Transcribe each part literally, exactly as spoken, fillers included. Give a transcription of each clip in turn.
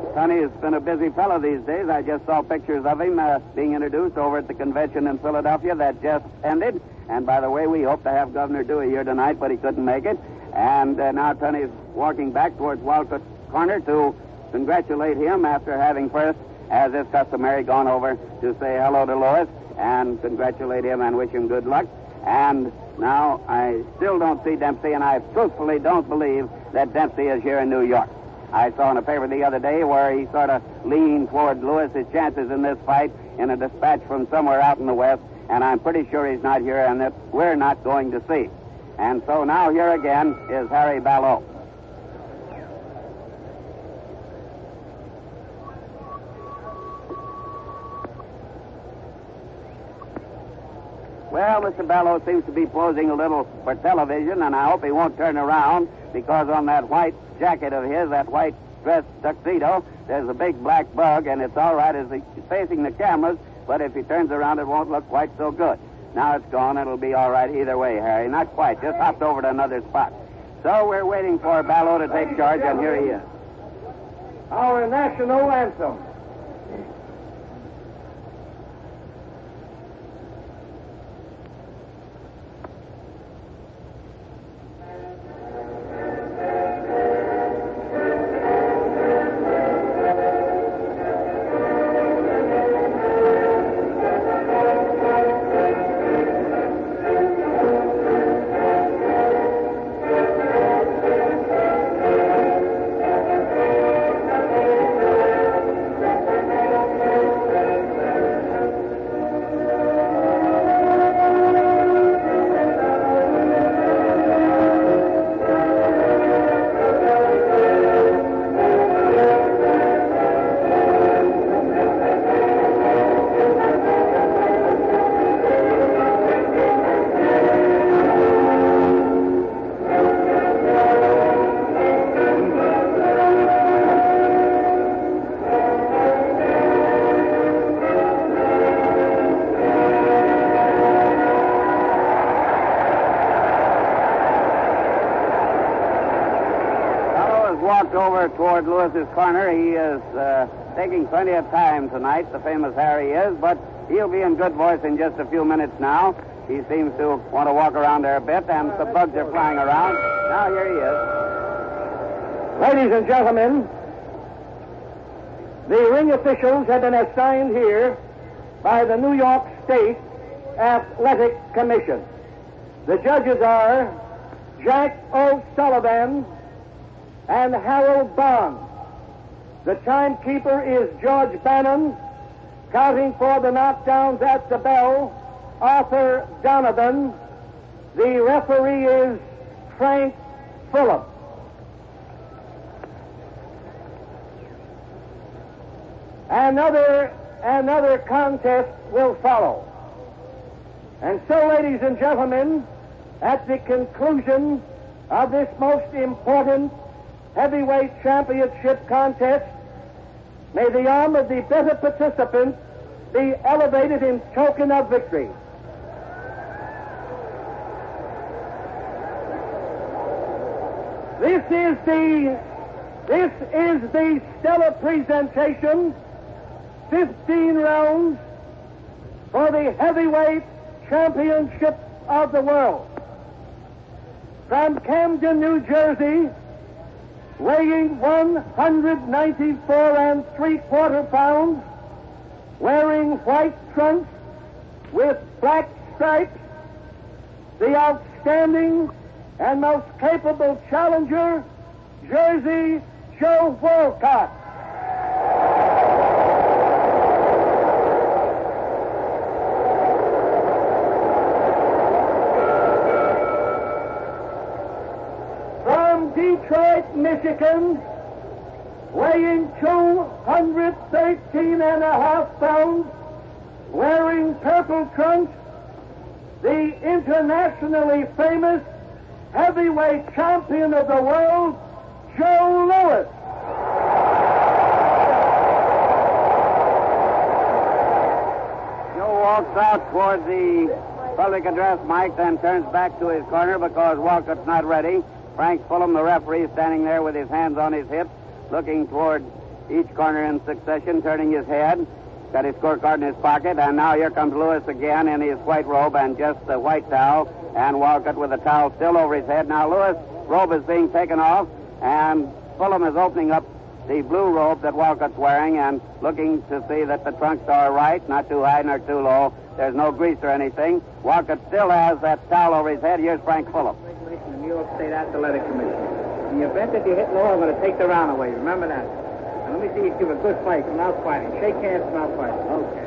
Tony's been a busy fellow these days. I just saw pictures of him uh, being introduced over at the convention in Philadelphia that just ended. And by the way, we hope to have Governor Dewey here tonight, but he couldn't make it. And uh, now Tony's walking back towards Walcott Corner to congratulate him after having first, as is customary, gone over to say hello to Louis and congratulate him and wish him good luck. And now I still don't see Dempsey, and I truthfully don't believe that Dempsey is here in New York. I saw in a paper the other day where he sort of leaned toward Lewis's chances in this fight in a dispatch from somewhere out in the West, and I'm pretty sure he's not here and that we're not going to see. And so now here again is Harry Ballot. Well, Mister Ballot seems to be posing a little for television, and I hope he won't turn around, because on that white jacket of his, that white dress tuxedo, there's a big black bug, and it's all right as he's facing the cameras, but if he turns around, it won't look quite so good. Now it's gone. It'll be all right either way, Harry. Not quite. Just hopped over to another spot. So we're waiting for Ballot to take charge, and here he is. Our national anthem. Over toward Lewis's corner. He is uh, taking plenty of time tonight, the famous Harry is, but he'll be in good voice in just a few minutes now. He seems to want to walk around there a bit, and the bugs are flying around. Now here he is. Ladies and gentlemen, the ring officials have been assigned here by the New York State Athletic Commission. The judges are Jack O'Sullivan and Harold Bond. The timekeeper is George Bannon. Counting for the knockdowns at the bell, Arthur Donovan. The referee is Frank Fulham. Another, another contest will follow. And so, ladies and gentlemen, at the conclusion of this most important heavyweight championship contest, may the arm of the better participant be elevated in token of victory. This is the this is the stellar presentation, fifteen rounds for the heavyweight championship of the world. From Camden, New Jersey, weighing one hundred ninety-four and three-quarter pounds, wearing white trunks with black stripes, the outstanding and most capable challenger, Jersey Joe Walcott. From Detroit, Michigan, weighing two hundred thirteen and a half pounds, wearing purple trunks, the internationally famous heavyweight champion of the world, Joe Louis. Joe walks out toward the public address mic, then turns back to his corner because Walcott's not ready. Frank Fulham, the referee, standing there with his hands on his hips, looking toward each corner in succession, turning his head. Got his scorecard in his pocket, and now here comes Lewis again in his white robe and just the white towel, and Walcott with the towel still over his head. Now Lewis' robe is being taken off, and Fulham is opening up the blue robe that Walcott's wearing and looking to see that the trunks are right, not too high nor too low. There's no grease or anything. Walcott still has that towel over his head. Here's Frank Fulham. Regulation in New York State Athletic Commission. In the event that you hit low, I'm going to take the round away. Remember that. Now, let me see you give a good fight without fighting. Shake hands without fighting. Okay.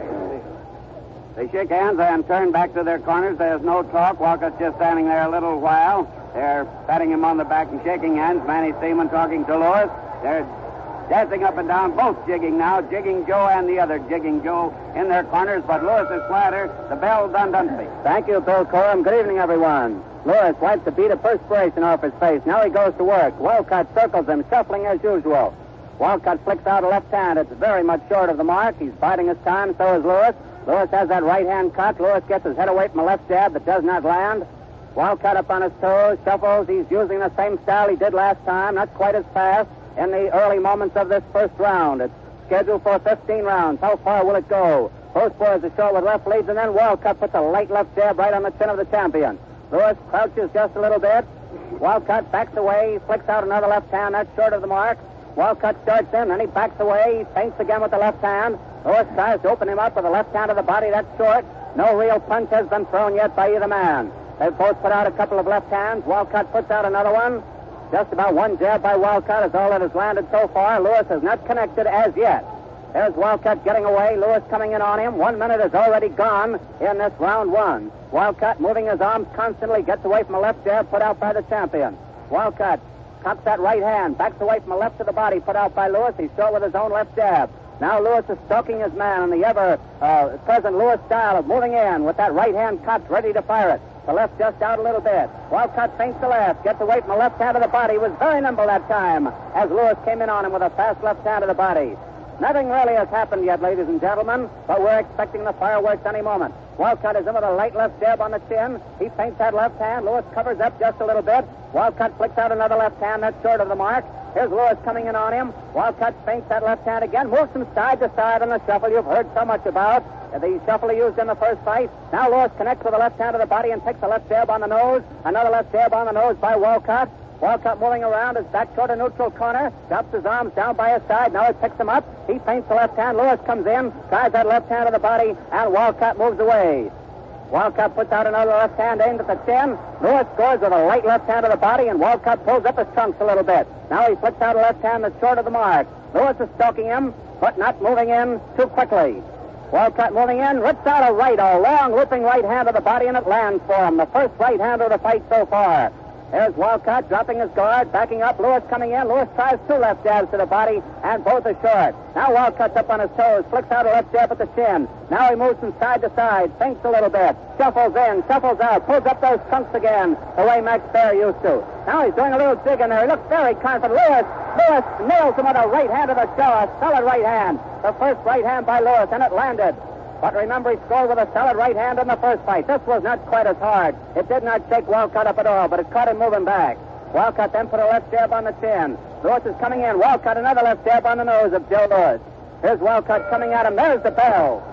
They shake hands and turn back to their corners. There's no talk. Walcott's just standing there a little while. They're patting him on the back and shaking hands. Manny Seaman talking to Lewis. They're dancing up and down, both jigging now, jigging Joe and the other jigging Joe in their corners, but Lewis is flatter. The bell done Dunsby. Thank you, Bill Coram. Good evening, everyone. Lewis wipes a bead of perspiration off his face. Now he goes to work. Walcott circles him, shuffling as usual. Walcott flicks out a left hand. It's very much short of the mark. He's biding his time, so is Lewis. Lewis has that right hand cocked. Lewis gets his head away from a left jab that does not land. Walcott up on his toes, shuffles. He's using the same style he did last time, not quite as fast. In the early moments of this first round. It's scheduled for fifteen rounds. How far will it go? Both boys are short with left leads, and then Walcott puts a light left jab right on the chin of the champion. Lewis crouches just a little bit. Walcott backs away, flicks out another left hand. That's short of the mark. Walcott starts in, then he backs away. He feints again with the left hand. Lewis tries to open him up with the left hand of the body. That's short. No real punch has been thrown yet by either man. They've both put out a couple of left hands. Walcott puts out another one. Just about one jab by Walcott is all that has landed so far. Lewis has not connected as yet. There's Walcott getting away. Lewis coming in on him. One minute is already gone in this round one. Walcott moving his arms constantly, gets away from a left jab put out by the champion. Walcott cocks that right hand, backs away from a left to the body put out by Lewis. He's short with his own left jab. Now Lewis is stalking his man in the ever-present uh, Lewis style of moving in with that right hand cocked, ready to fire it. The left just out a little bit. Walcott feints the left, gets away from the left hand of the body. He was very nimble that time as Lewis came in on him with a fast left hand of the body. Nothing really has happened yet, ladies and gentlemen, but we're expecting the fireworks any moment. Walcott is in with a light left jab on the chin. He feints that left hand. Lewis covers up just a little bit. Walcott flicks out another left hand. That's short of the mark. Here's Lewis coming in on him. Walcott feints that left hand again, moves from side to side on the shuffle you've heard so much about. The shuffle he used in the first fight. Now Lewis connects with the left hand of the body and takes a left jab on the nose. Another left jab on the nose by Walcott. Walcott moving around his back toward a neutral corner. Drops his arms down by his side. Now he picks him up. He feints the left hand. Lewis comes in, tries that left hand of the body, and Walcott moves away. Walcott puts out another left hand aimed at the chin. Lewis scores with a light left hand of the body, and Walcott pulls up his trunks a little bit. Now he flicks out a left hand that's short of the mark. Lewis is stalking him, but not moving in too quickly. Walcott moving in, rips out a right, a long looping right hand of the body, and it lands for him. The first right hand of the fight so far. There's Walcott dropping his guard, backing up. Lewis coming in. Lewis tries two left jabs to the body, and both are short. Now Walcott's up on his toes, flicks out a left jab at the chin. Now he moves from side to side, thinks a little bit, shuffles in, shuffles out, pulls up those trunks again, the way Max Baer used to. Now he's doing a little dig in there. He looks very confident. Lewis, Lewis nails him with a right hand of the show, a solid right hand. The first right hand by Lewis, and it landed. But remember, he scored with a solid right hand in the first fight. This was not quite as hard. It did not shake Walcott up at all, but it caught him moving back. Walcott then put a left jab on the chin. Lewis is coming in. Walcott another left jab on the nose of Joe Lewis. Here's Walcott coming at him. There's the bell.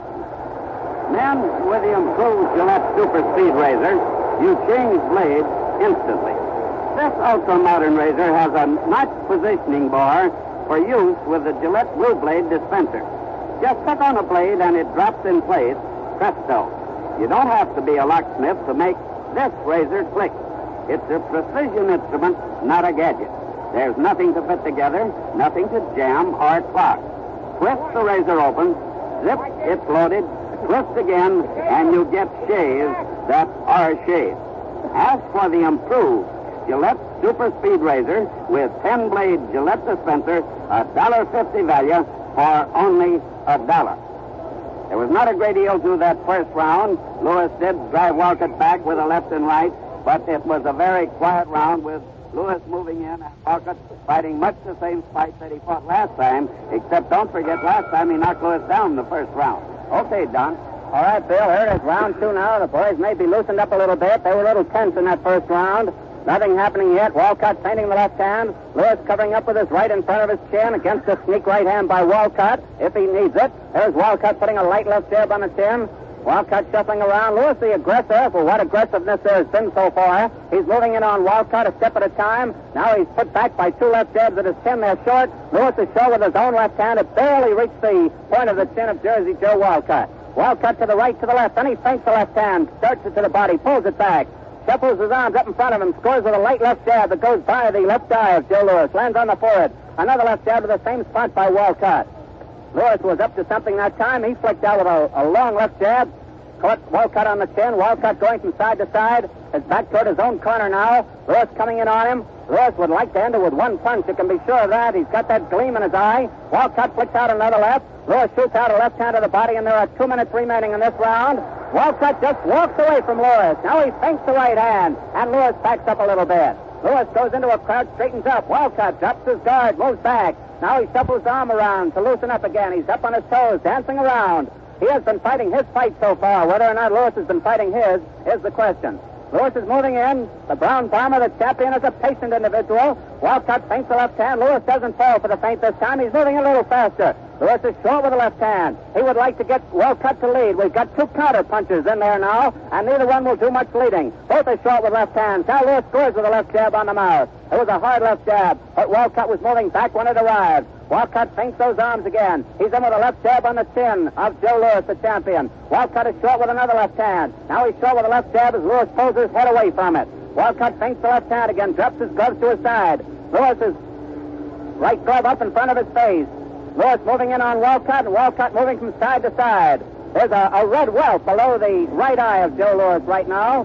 Men, with the improved Gillette Super Speed Razor, you change blades instantly. This ultra-modern razor has a notch positioning bar for use with the Gillette Blue Blade dispenser. Just click on a blade and it drops in place. Presto. You don't have to be a locksmith to make this razor click. It's a precision instrument, not a gadget. There's nothing to fit together, nothing to jam or clog. Twist the razor open, zip, it's loaded, twist again, and you get shaves that are shaves. As for the improved Gillette Super Speed Razor with ten-blade Gillette dispenser, a one dollar fifty value for only a dollar. There was not a great deal to that first round. Lewis did drive Walcott back with a left and right, but it was a very quiet round with Lewis moving in and Walcott fighting much the same fight that he fought last time, except don't forget last time he knocked Lewis down in the first round. Okay, Don. All right, Bill, here it is round two now. The boys may be loosened up a little bit. They were a little tense in that first round. Nothing happening yet. Walcott feinting the left hand. Lewis covering up with his right in front of his chin against a sneak right hand by Walcott, if he needs it. There's Walcott putting a light left jab on the chin. Walcott shuffling around. Lewis, the aggressor, for what aggressiveness there has been so far. He's moving in on Walcott a step at a time. Now he's put back by two left jabs at his chin. They're short. Lewis is short with his own left hand. It barely reached the point of the chin of Jersey Joe Walcott. Walcott to the right, to the left. Then he feints the left hand, starts it to the body, pulls it back, shuffles his arms up in front of him, scores with a light left jab that goes by the left eye of Joe Louis, lands on the forehead. Another left jab to the same spot by Walcott. Louis was up to something that time. He flicked out with a, a long left jab, caught Walcott on the chin. Walcott going from side to side. His back toward his own corner now. Louis coming in on him. Louis would like to end it with one punch. You can be sure of that. He's got that gleam in his eye. Walcott flicks out another left. Louis shoots out a left hand to the body, and there are two minutes remaining in this round. Walcott just walks away from Louis. Now he feints the right hand, and Louis backs up a little bit. Louis goes into a crouch, straightens up. Walcott drops his guard, moves back. Now he shuffles his arm around to loosen up again. He's up on his toes, dancing around. He has been fighting his fight so far. Whether or not Louis has been fighting his is the question. Louis is moving in. The Brown Bomber, the champion, is a patient individual. Walcott feints the left hand. Louis doesn't fall for the feint this time. He's moving a little faster. Louis is short with the left hand. He would like to get Walcott to lead. We've got two counter punches in there now, and neither one will do much leading. Both are short with left hands. Now Louis scores with a left jab on the mouth. It was a hard left jab, but Walcott was moving back when it arrived. Walcott feints those arms again. He's in with a left jab on the chin of Joe Louis, the champion. Walcott is short with another left hand. Now he's short with a left jab as Louis pulls his head away from it. Walcott feints the left hand again, drops his gloves to his side. Louis's right glove up in front of his face. Louis moving in on Walcott, and Walcott moving from side to side. There's a, a red welt below the right eye of Joe Louis right now.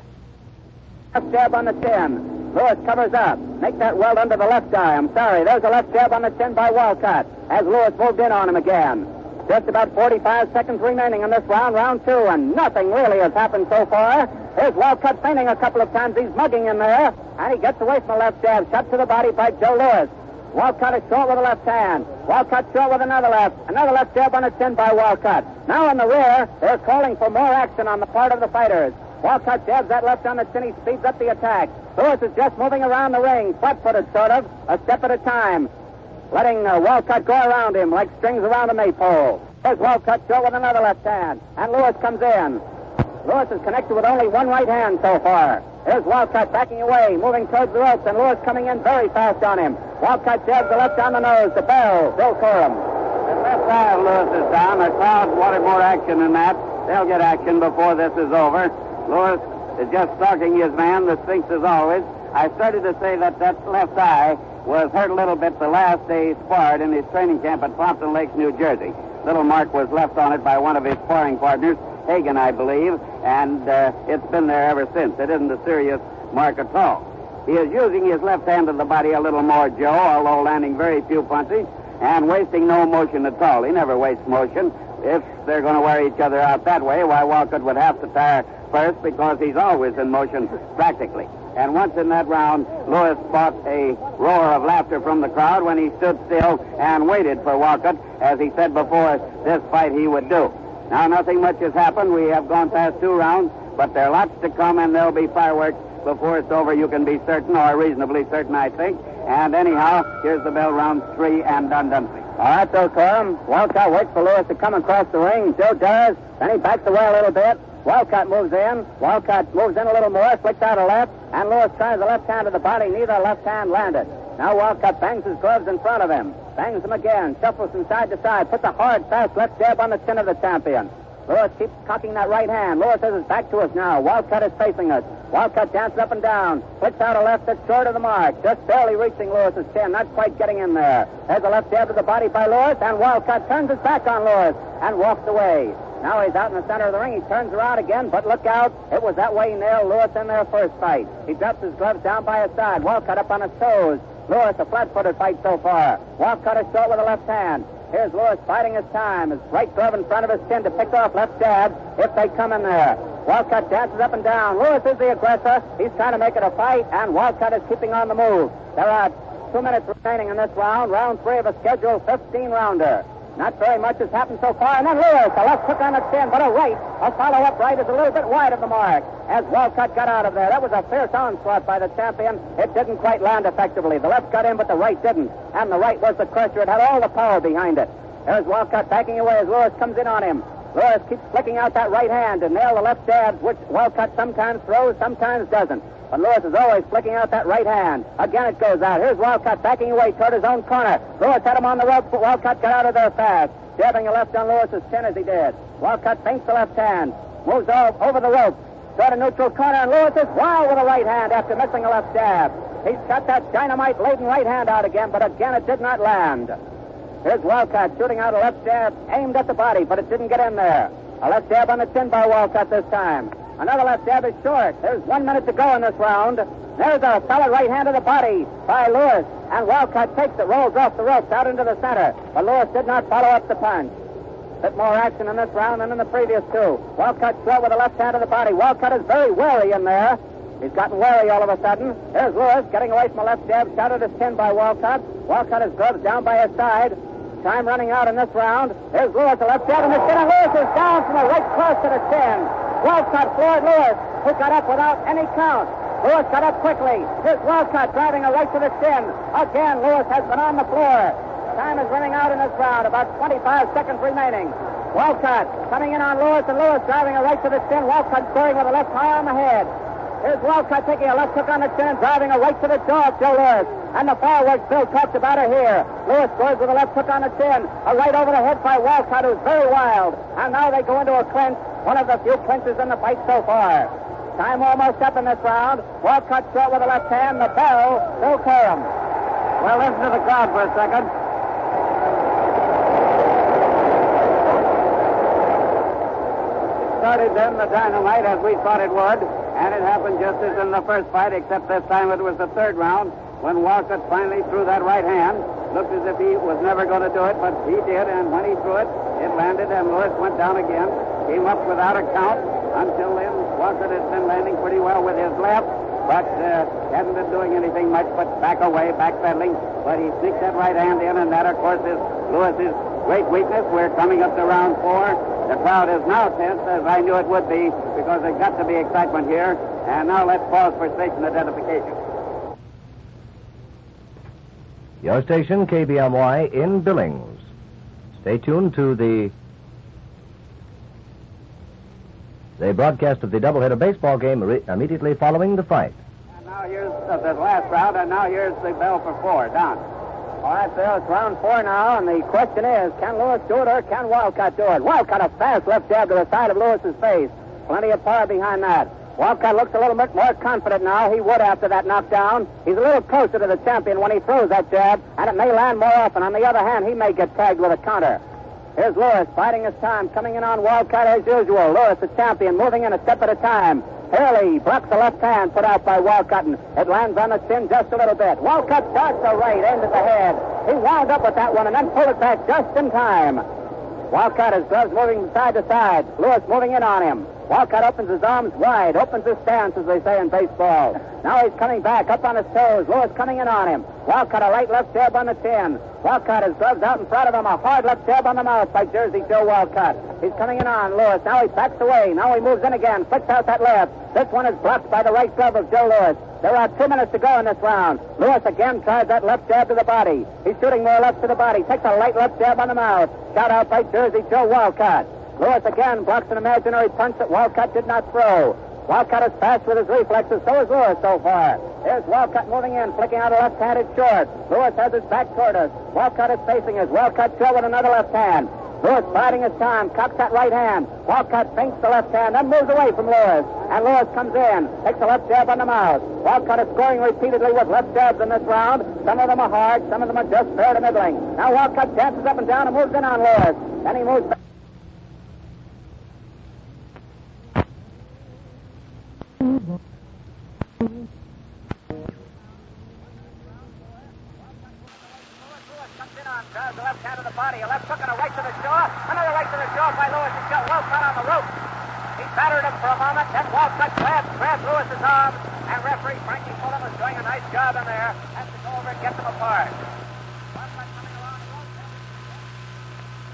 Left jab on the chin. Louis covers up. Make that welt under the left eye. I'm sorry. There's a left jab on the chin by Walcott as Louis moved in on him again. Just about forty-five seconds remaining in this round, round two, and nothing really has happened so far. There's Walcott feinting a couple of times. He's mugging in there, and he gets away from the left jab. Shot to the body by Joe Louis. Walcott is short with the left hand. Walcott short with another left. Another left jab on the chin by Walcott. Now in the rear, they're calling for more action on the part of the fighters. Walcott jabs that left on the chin. He speeds up the attack. Louis is just moving around the ring, flat-footed sort of, a step at a time, letting uh, Walcott go around him like strings around a maypole. There's Walcott short with another left hand, and Louis comes in. Louis is connected with only one right hand so far. There's Walcott backing away, moving towards the ropes, and Louis coming in very fast on him. Walcott jabs the left on the nose to Bell, Bill Coram. The left eye of Louis is down. The crowd wanted more action than that. They'll get action before this is over. Louis is just stalking his man, the Sphinx as always. I started to say that that left eye was hurt a little bit the last day he sparred in his training camp at Pompton Lakes, New Jersey. Little mark was left on it by one of his sparring partners, Hagen, I believe, and uh, it's been there ever since. It isn't a serious mark at all. He is using his left hand to the body a little more, Joe, although landing very few punches and wasting no motion at all. He never wastes motion. If they're going to wear each other out that way, why, Walcott would have to tire first because he's always in motion, practically. And once in that round, Louis fought a roar of laughter from the crowd when he stood still and waited for Walcott, as he said before this fight he would do. Now, nothing much has happened. We have gone past two rounds, but there are lots to come, and there'll be fireworks before it's over, you can be certain, or reasonably certain, I think. And anyhow, here's the bell, round three, and done, done. All right, Bill Coram. Walcott waits for Louis to come across the ring. Joe does. Then he backs away a little bit. Walcott moves in. Walcott moves in a little more, flicks out a left, and Louis tries the left hand to the body. Neither left hand landed. Now Walcott bangs his gloves in front of him. Bangs them again. Shuffles from side to side. Puts a hard, fast left jab on the chin of the champion. Louis keeps cocking that right hand. Louis has his back to us now. Walcott is facing us. Walcott dances up and down. Flicks out a left that's short of the mark. Just barely reaching Louis's chin. Not quite getting in there. There's a left jab to the body by Louis, and Walcott turns his back on Louis and walks away. Now he's out in the center of the ring. He turns around again, but look out. It was that way he nailed Louis in their first fight. He drops his gloves down by his side. Walcott up on his toes. Louis, a flat-footed fight so far. Walcott is short with the left hand. Here's Louis biding his time. His right glove in front of his chin to pick off left jabs if they come in there. Walcott dances up and down. Louis is the aggressor. He's trying to make it a fight, and Walcott is keeping on the move. There are two minutes remaining in this round, round three of a scheduled fifteen-rounder. Not very much has happened so far. And then Lewis, a left hook on the chin, but a right, a follow-up right is a little bit wide of the mark as Walcott got out of there. That was a fierce onslaught by the champion. It didn't quite land effectively. The left got in, but the right didn't. And the right was the crusher. It had all the power behind it. There's Walcott backing away as Lewis comes in on him. Lewis keeps flicking out that right hand to nail the left jabs, which Walcott sometimes throws, sometimes doesn't. But Lewis is always flicking out that right hand. Again it goes out. Here's Walcott backing away toward his own corner. Lewis had him on the ropes, but Walcott got out of there fast, jabbing a left on Lewis's chin as he did. Walcott feints the left hand, moves off over the ropes toward a neutral corner, and Lewis is wild with a right hand after missing a left jab. He's got that dynamite-laden right hand out again, but again it did not land. Here's Walcott shooting out a left jab aimed at the body, but it didn't get in there. A left jab on the chin by Walcott this time. Another left jab is short. There's one minute to go in this round. There's a solid right hand to the body by Lewis. And Walcott takes it, rolls off the ropes out into the center. But Lewis did not follow up the punch. Bit more action in this round than in the previous two. Walcott short with a left hand to the body. Walcott is very wary in there. He's gotten wary all of a sudden. There's Lewis getting away from a left jab shot at his chin by Walcott. Walcott is gloves down by his side. Time running out in this round. Here's Lewis, a left jab in the chin, and Lewis is down from a right cross to the chin. Walcott floored Lewis, who got up without any count. Lewis got up quickly. Here's Walcott driving a right to the chin. Again, Lewis has been on the floor. Time is running out in this round, about twenty-five seconds remaining. Walcott coming in on Lewis, and Lewis driving a right to the chin. Walcott scoring with a left high on the head. Here's Walcott taking a left hook on the chin and driving a right to the jaw of Joe Lewis. And the fireworks Bill talked about are here. Lewis scores with a left hook on the chin. A right over the head by Walcott, who's very wild. And now they go into a clinch. One of the few clinches in the fight so far. Time almost up in this round. Walcott short with the left hand. The bell, Bill Corum. Well, listen to the crowd for a second. Started then the dynamite as we thought it would, and it happened just as in the first fight, except this time it was the third round when Walcott finally threw that right hand. Looked as if he was never going to do it, but he did, and when he threw it, it landed, and Lewis went down again. Came up without a count. Until then, Walcott has been landing pretty well with his left, but uh, hasn't been doing anything much but back away, backpedaling. But he sneaked that right hand in, and that, of course, is Lewis's great weakness. We're coming up to round four. The crowd is now tense, as I knew it would be, because there's got to be excitement here. And now let's pause for station identification. Your station, K B M Y, in Billings. Stay tuned to the the broadcast of the doubleheader baseball game re- immediately following the fight. And now here's uh, the last round, and now here's the bell for four. Down. All right, Bill, it's round four now, and the question is, can Lewis do it or can Walcott do it? Walcott, a fast left jab to the side of Lewis's face. Plenty of power behind that. Walcott looks a little bit more confident now. He would after that knockdown. He's a little closer to the champion when he throws that jab, and it may land more often. On the other hand, he may get tagged with a counter. Here's Lewis, biding his time, coming in on Walcott as usual. Lewis, the champion, moving in a step at a time. Hurley blocks the left hand put out by Walcott, and it lands on the chin just a little bit. Walcott starts the right, aimed at the head. He wound up with that one and then pulled it back just in time. Walcott, his gloves moving from side to side. Lewis moving in on him. Walcott opens his arms wide, opens his stance, as they say in baseball. Now he's coming back, up on his toes. Lewis coming in on him. Walcott, a right left jab on the chin. Walcott, his gloves out in front of him, a hard left jab on the mouth by Jersey Joe Walcott. He's coming in on Lewis. Now he backs away. Now he moves in again, flicks out that left. This one is blocked by the right glove of Joe Lewis. There are two minutes to go in this round. Lewis again tries that left jab to the body. He's shooting more left to the body. Takes a light left jab on the mouth. Shot out by Jersey Joe Walcott. Lewis again blocks an imaginary punch that Walcott did not throw. Walcott is fast with his reflexes, so is Lewis so far. Here's Walcott moving in, flicking out a left-handed short. Lewis has his back toward us. Walcott is facing us. Walcott short with another left hand. Lewis biding his time, cocks that right hand. Walcott feints the left hand, then moves away from Lewis. And Lewis comes in, takes a left jab on the mouth. Walcott is scoring repeatedly with left jabs in this round. Some of them are hard, some of them are just fair to middling. Now Walcott dances up and down and moves in on Lewis. Then he moves back. Drives the left hand to the body, a left hook and a right to the jaw, another right to the jaw by Lewis. He's got Walcott on the rope. He battered him for a moment, then Walcott grabbed, grabbed Lewis's arm, and referee Frankie Fulham is doing a nice job in there. Has to go over and get them apart. Walcott coming along the rope.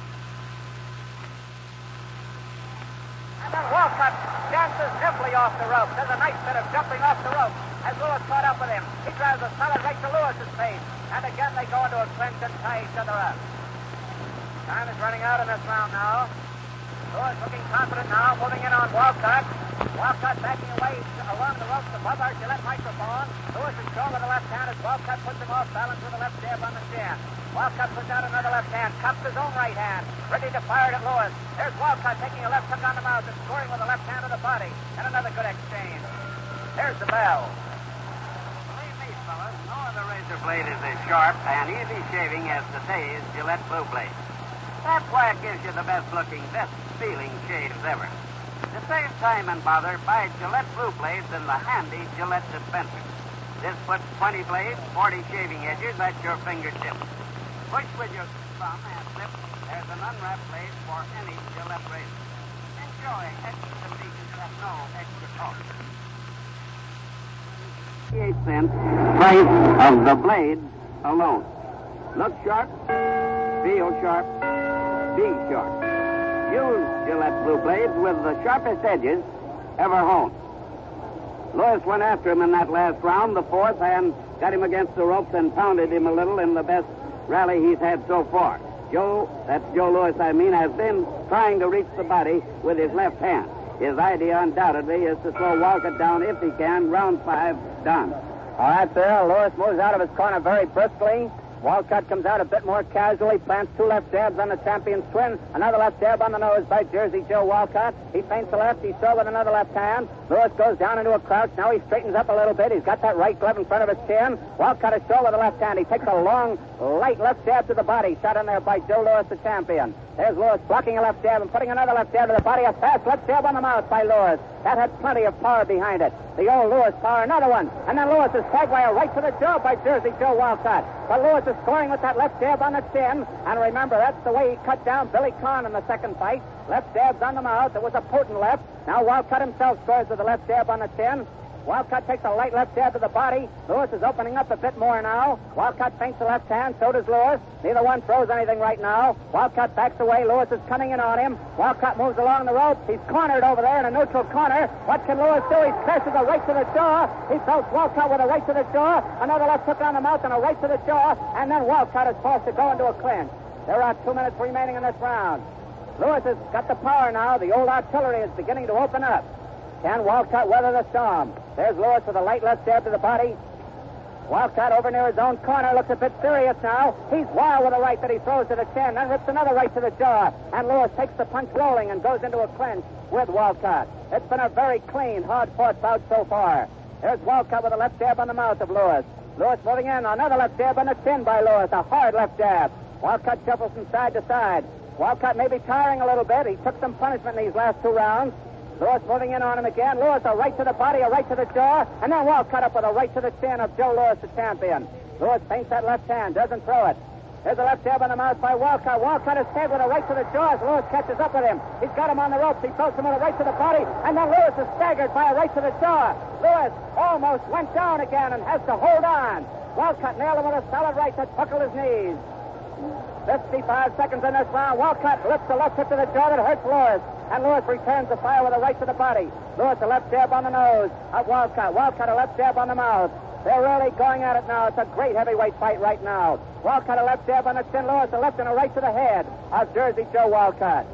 off the rope. There's a nice bit of jumping off the rope as Lewis caught up with him. He drives a solid right to Lewis's face. And again they go into a clinch and tie each other up. Time is running out in this round now. Lewis looking confident now, moving in on Walcott. Walcott backing away along the ropes above our Gillette microphone. Lewis is shown with the left hand as Walcott puts him off balance with a left jab on the chin. Walcott puts out another left hand, cups his own right hand, ready to fire it at Lewis. There's Walcott taking a left hook on the mouth and scoring with a left hand to the body. And another good exchange. There's the bell. Believe me, fellas, no other razor blade is as sharp and easy shaving as today's Gillette Blue Blade. That's why it gives you the best-looking, best-feeling shaves ever. To save time and bother, buy Gillette Blue Blades in the handy Gillette dispenser. This puts twenty blades, forty shaving edges at your fingertips. Push with your thumb and slip. There's an unwrapped blade for any Gillette razor. Enjoy extra convenience at no extra cost. eighty-eight cents price of the blade alone. Look sharp, feel sharp, be sharp. Use Gillette Blue Blades with the sharpest edges ever honed. Lewis went after him in that last round, the fourth, and got him against the ropes and pounded him a little in the best rally he's had so far. Joe, that's Joe Louis, I mean, has been trying to reach the body with his left hand. His idea, undoubtedly, is to throw Walcott down if he can. Round five, done. All right, sir. Lewis moves out of his corner very briskly. Walcott comes out a bit more casually, plants two left jabs on the champion's twin. Another left jab on the nose by Jersey Joe Walcott. He feints the left. He's thrown with another left hand. Lewis goes down into a crouch. Now he straightens up a little bit. He's got that right glove in front of his chin. Walcott is shown with the left hand. He takes a long, light left jab to the body. Shot in there by Joe Louis, the champion. There's Lewis blocking a left jab and putting another left jab to the body. A fast left jab on the mouth by Lewis. That had plenty of power behind it. The old Lewis power. Another one. And then Lewis is tagged by a right to the jaw by Jersey Joe Walcott. But Lewis is scoring with that left jab on the chin. And remember, that's the way he cut down Billy Conn in the second fight. Left jabs on the mouth. It was a potent left. Now Walcott himself scores with the left jab on the chin. Walcott takes a light left jab to the body. Lewis is opening up a bit more now. Walcott feints the left hand, so does Lewis. Neither one throws anything right now. Walcott backs away. Lewis is coming in on him. Walcott moves along the ropes. He's cornered over there in a neutral corner. What can Lewis do? He crashes a right to the jaw. He belts Walcott with a right to the jaw. Another left hook on the mouth and a right to the jaw. And then Walcott is forced to go into a clinch. There are two minutes remaining in this round. Lewis has got the power now. The old artillery is beginning to open up. Can Walcott weather the storm? There's Lewis with a light left jab to the body. Walcott over near his own corner looks a bit serious now. He's wild with a right that he throws to the chin, then rips another right to the jaw. And Lewis takes the punch rolling and goes into a clinch with Walcott. It's been a very clean, hard-fought bout so far. There's Walcott with a left jab on the mouth of Lewis. Lewis moving in. Another left jab on the chin by Lewis. A hard left jab. Walcott shuffles from side to side. Walcott may be tiring a little bit. He took some punishment in these last two rounds. Lewis moving in on him again. Lewis a right to the body, a right to the jaw, and then Walcott up with a right to the chin of Joe Louis, the champion. Lewis feints that left hand, doesn't throw it. There's a left jab on the mouth by Walcott. Walcott is tagged with a right to the jaw as Lewis catches up with him. He's got him on the ropes. He throws him with a right to the body, and then Lewis is staggered by a right to the jaw. Lewis almost went down again and has to hold on. Walcott nailed him with a solid right that buckled his knees. fifty-five seconds in this round. Walcott lifts a left hook to the jaw that hurts Lewis. And Lewis returns the fire with a right to the body. Lewis a left jab on the nose of Walcott. Walcott a left jab on the mouth. They're really going at it now. It's a great heavyweight fight right now. Walcott a left jab on the chin. Lewis a left and a right to the head of Jersey Joe Walcott.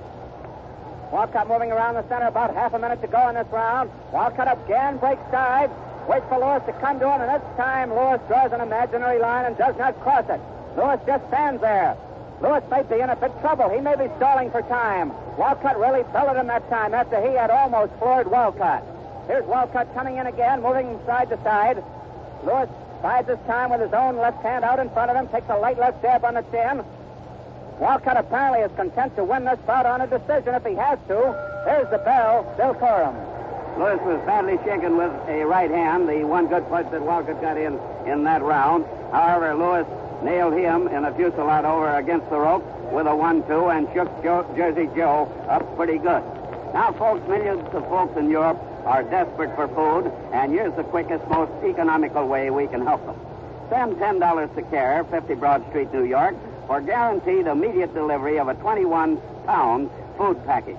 Walcott moving around the center, about half a minute to go in this round. Walcott again breaks side. Waits for Lewis to come to him, and this time Lewis draws an imaginary line and does not cross it. Lewis just stands there. Lewis may be in a bit trouble. He may be stalling for time. Walcott really belted him that time after he had almost floored Walcott. Here's Walcott coming in again, moving side to side. Lewis bides his time with his own left hand out in front of him, takes a light left jab on the chin. Walcott apparently is content to win this bout on a decision if he has to. There's the bell, Bill Corum. Lewis was badly shaken with a right hand, the one good punch that Walcott got in in that round. However, Lewis nailed him in a fusillade over against the rope with a one two and shook Joe, Jersey Joe up pretty good. Now, folks, millions of folks in Europe are desperate for food, and here's the quickest, most economical way we can help them. Send ten dollars to CARE, fifty Broad Street, New York, for guaranteed immediate delivery of a twenty-one pound food package.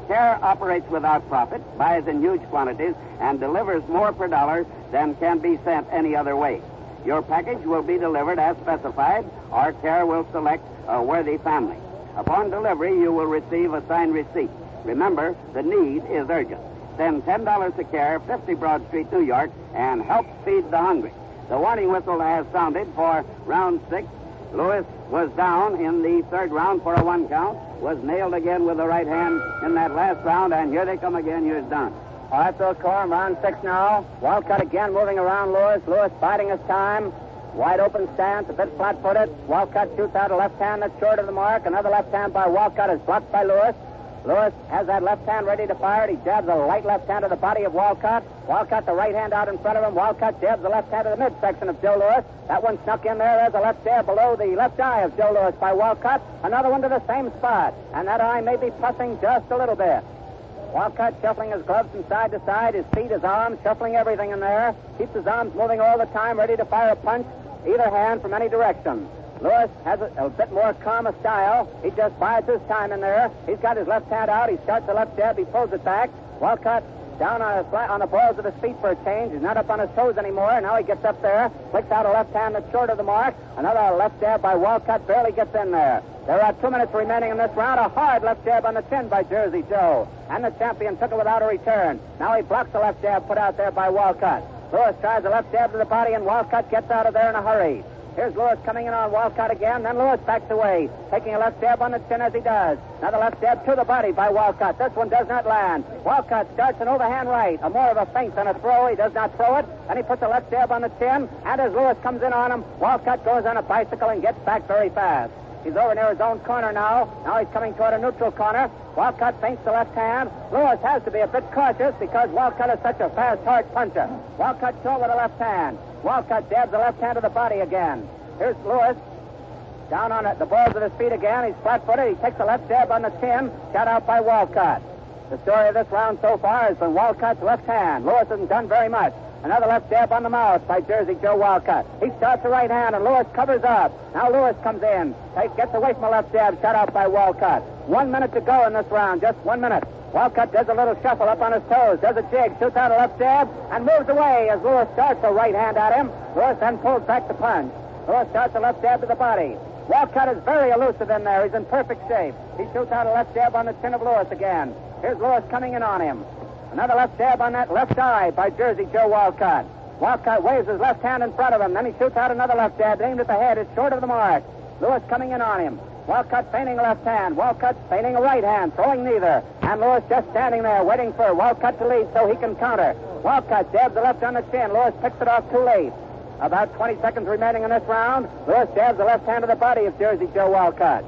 Care operates without profit, buys in huge quantities, and delivers more per dollar than can be sent any other way. Your package will be delivered as specified, or Care will select a worthy family. Upon delivery, you will receive a signed receipt. Remember, the need is urgent. Send ten dollars to Care, fifty Broad Street, New York, and help feed the hungry. The warning whistle has sounded for round six. Lewis was down in the third round for a one count, was nailed again with the right hand in that last round, and here they come again. You're done. All right, Bill Corum, round six now. Walcott again moving around Lewis. Lewis biding his time. Wide open stance, a bit flat-footed. Walcott shoots out a left hand that's short of the mark. Another left hand by Walcott is blocked by Lewis. Lewis has that left hand ready to fire. He jabs a light left hand to the body of Walcott. Walcott, the right hand out in front of him. Walcott jabs the left hand to the midsection of Joe Lewis. That one snuck in there. There's a left jab below the left eye of Joe Lewis by Walcott. Another one to the same spot. And that eye may be pussing just a little bit. Walcott shuffling his gloves from side to side, his feet, his arms, shuffling everything in there. Keeps his arms moving all the time, ready to fire a punch, either hand from any direction. Lewis has a, a bit more calm a style. He just bides his time in there. He's got his left hand out. He starts the left jab. He pulls it back. Walcott down on, his, on the balls of his feet for a change. He's not up on his toes anymore. Now he gets up there, flicks out a left hand that's short of the mark. Another left jab by Walcott barely gets in there. There are two minutes remaining in this round. A hard left jab on the chin by Jersey Joe. And the champion took it without a return. Now he blocks the left jab put out there by Walcott. Lewis tries a left jab to the body, and Walcott gets out of there in a hurry. Here's Lewis coming in on Walcott again. Then Lewis backs away, taking a left jab on the chin as he does. Another left jab to the body by Walcott. This one does not land. Walcott starts an overhand right, a more of a feint than a throw. He does not throw it, and he puts a left jab on the chin. And as Lewis comes in on him, Walcott goes on a bicycle and gets back very fast. He's over near his own corner now. Now he's coming toward a neutral corner. Walcott feints the left hand. Lewis has to be a bit cautious because Walcott is such a fast, hard puncher. Walcott short with the left hand. Walcott jabs the left hand to the body again. Here's Lewis. Down on it, the balls of his feet again. He's flat-footed. He takes a left jab on the chin. Shot out by Walcott. The story of this round so far has been Walcott's left hand. Lewis hasn't done very much. Another left jab on the mouth by Jersey Joe Walcott. He starts the right hand, and Lewis covers up. Now Lewis comes in. He gets away from the left jab, shot out by Walcott. One minute to go in this round, just one minute. Walcott does a little shuffle up on his toes, does a jig, shoots out a left jab, and moves away as Lewis starts a right hand at him. Lewis then pulls back the punch. Lewis starts a left jab to the body. Walcott is very elusive in there. He's in perfect shape. He shoots out a left jab on the chin of Lewis again. Here's Lewis coming in on him. Another left jab on that left eye by Jersey Joe Walcott. Walcott waves his left hand in front of him. Then he shoots out another left jab aimed at the head. It's short of the mark. Lewis coming in on him. Walcott feinting a left hand. Walcott feinting a right hand, throwing neither. And Lewis just standing there waiting for Walcott to lead so he can counter. Walcott jabs the left on the chin. Lewis picks it off too late. About twenty seconds remaining in this round. Lewis jabs the left hand to the body of Jersey Joe Walcott.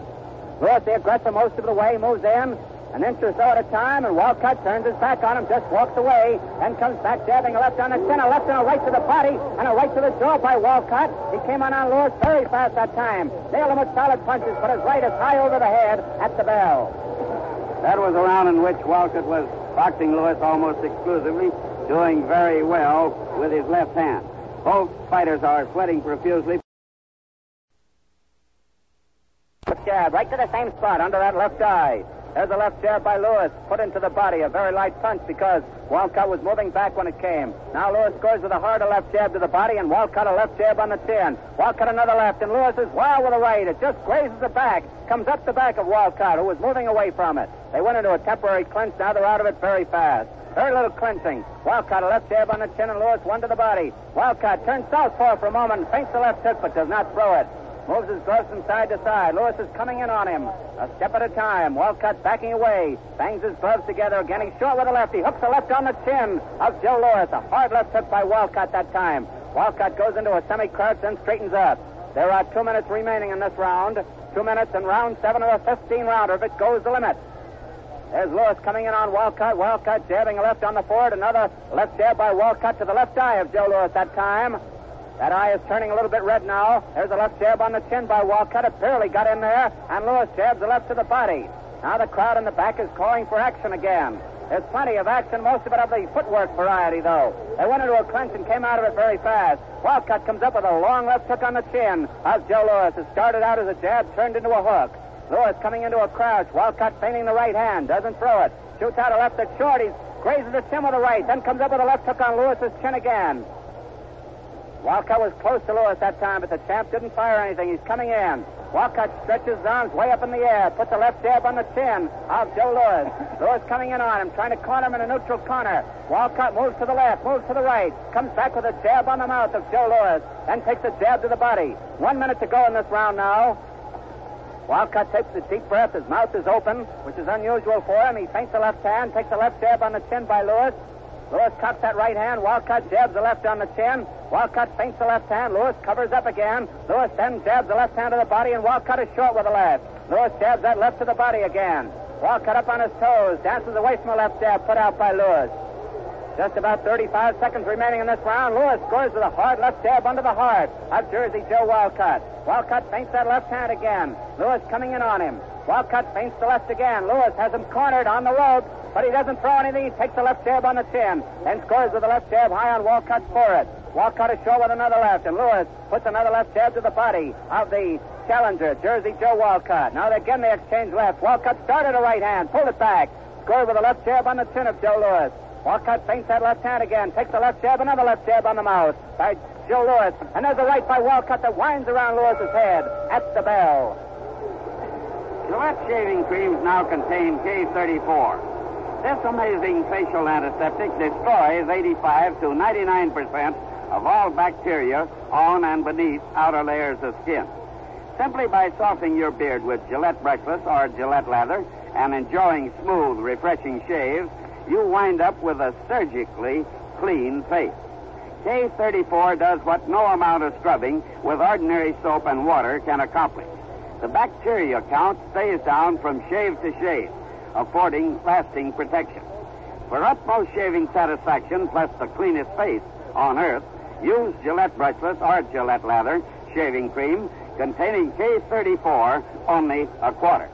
Lewis, the aggressor most of the way, moves in an inch or so at a time, and Walcott turns his back on him, just walks away, then comes back jabbing a left on the chin, a left and a right to the body, and a right to the jaw by Walcott. He came on on Lewis very fast that time. Nailed him with solid punches, but his right is high over the head at the bell. That was a round in which Walcott was boxing Lewis almost exclusively, doing very well with his left hand. Both fighters are sweating profusely. Jab right to the same spot under that left eye. There's a left jab by Lewis, put into the body, a very light punch because Walcott was moving back when it came. Now Lewis scores with a harder left jab to the body, and Walcott a left jab on the chin. Walcott another left, and Lewis is wild with a right. It just grazes the back, comes up the back of Walcott, who was moving away from it. They went into a temporary clinch. Now they're out of it very fast. Very little clinching. Walcott a left jab on the chin, and Lewis one to the body. Walcott turns southpaw for a moment and feints the left hook, but does not throw it. Moves his gloves from side to side. Lewis is coming in on him. A step at a time. Walcott backing away. Bangs his gloves together again. He's short with a left. He hooks a left on the chin of Joe Lewis. A hard left hook by Walcott that time. Walcott goes into a semi-crouch, then straightens up. There are two minutes remaining in this round. Two minutes in round seven of a fifteen-rounder. If it goes the limit. There's Lewis coming in on Walcott. Walcott jabbing a left on the forward. Another left jab by Walcott to the left eye of Joe Lewis that time. That eye is turning a little bit red now. There's a left jab on the chin by Walcott. It barely got in there. And Lewis jabs the left to the body. Now the crowd in the back is calling for action again. There's plenty of action, most of it of the footwork variety, though. They went into a clinch and came out of it very fast. Walcott comes up with a long left hook on the chin of Joe Lewis. It started out as a jab, turned into a hook. Lewis coming into a crouch. Walcott feinting the right hand. Doesn't throw it. Shoots out a left at short. He grazes the chin with the right. Then comes up with a left hook on Lewis's chin again. Walcott was close to Lewis that time, but the champ didn't fire anything. He's coming in. Walcott stretches his arms way up in the air. Puts a left jab on the chin of Joe Louis. Louis coming in on him, trying to corner him in a neutral corner. Walcott moves to the left, moves to the right. Comes back with a jab on the mouth of Joe Louis. Then takes a jab to the body. One minute to go in this round now. Walcott takes a deep breath. His mouth is open, which is unusual for him. He feints the left hand, takes a left jab on the chin by Louis. Louis cocks that right hand. Walcott jabs the left on the chin. Walcott feints the left hand. Louis covers up again. Louis then jabs the left hand to the body, and Walcott is short with the left. Louis jabs that left to the body again. Walcott up on his toes, dances away from the left jab put out by Louis. Just about thirty-five seconds remaining in this round. Louis scores with a hard left jab under the heart of Jersey Joe Walcott. Walcott feints that left hand again. Louis coming in on him. Walcott feints the left again. Louis has him cornered on the rope, but he doesn't throw anything. He takes a left jab on the chin and scores with a left jab high on Walcott's forehead. Walcott is short with another left, and Louis puts another left jab to the body of the challenger, Jersey Joe Walcott. Now again they exchange left. Walcott started a right hand, pulled it back, scored with a left jab on the chin of Joe Louis. Walcott feints that left hand again, takes a left jab, another left jab on the mouth by Joe Louis. And there's a right by Walcott that winds around Lewis's head at the bell. Gillette shaving creams now contain K thirty-four. This amazing facial antiseptic destroys eighty-five to ninety-nine percent of all bacteria on and beneath outer layers of skin. Simply by softening your beard with Gillette brushless or Gillette lather and enjoying smooth, refreshing shaves, you wind up with a surgically clean face. K thirty-four does what no amount of scrubbing with ordinary soap and water can accomplish. The bacteria count stays down from shave to shave, affording lasting protection. For utmost shaving satisfaction plus the cleanest face on earth, use Gillette brushless or Gillette lather shaving cream containing K thirty-four, only a quarter.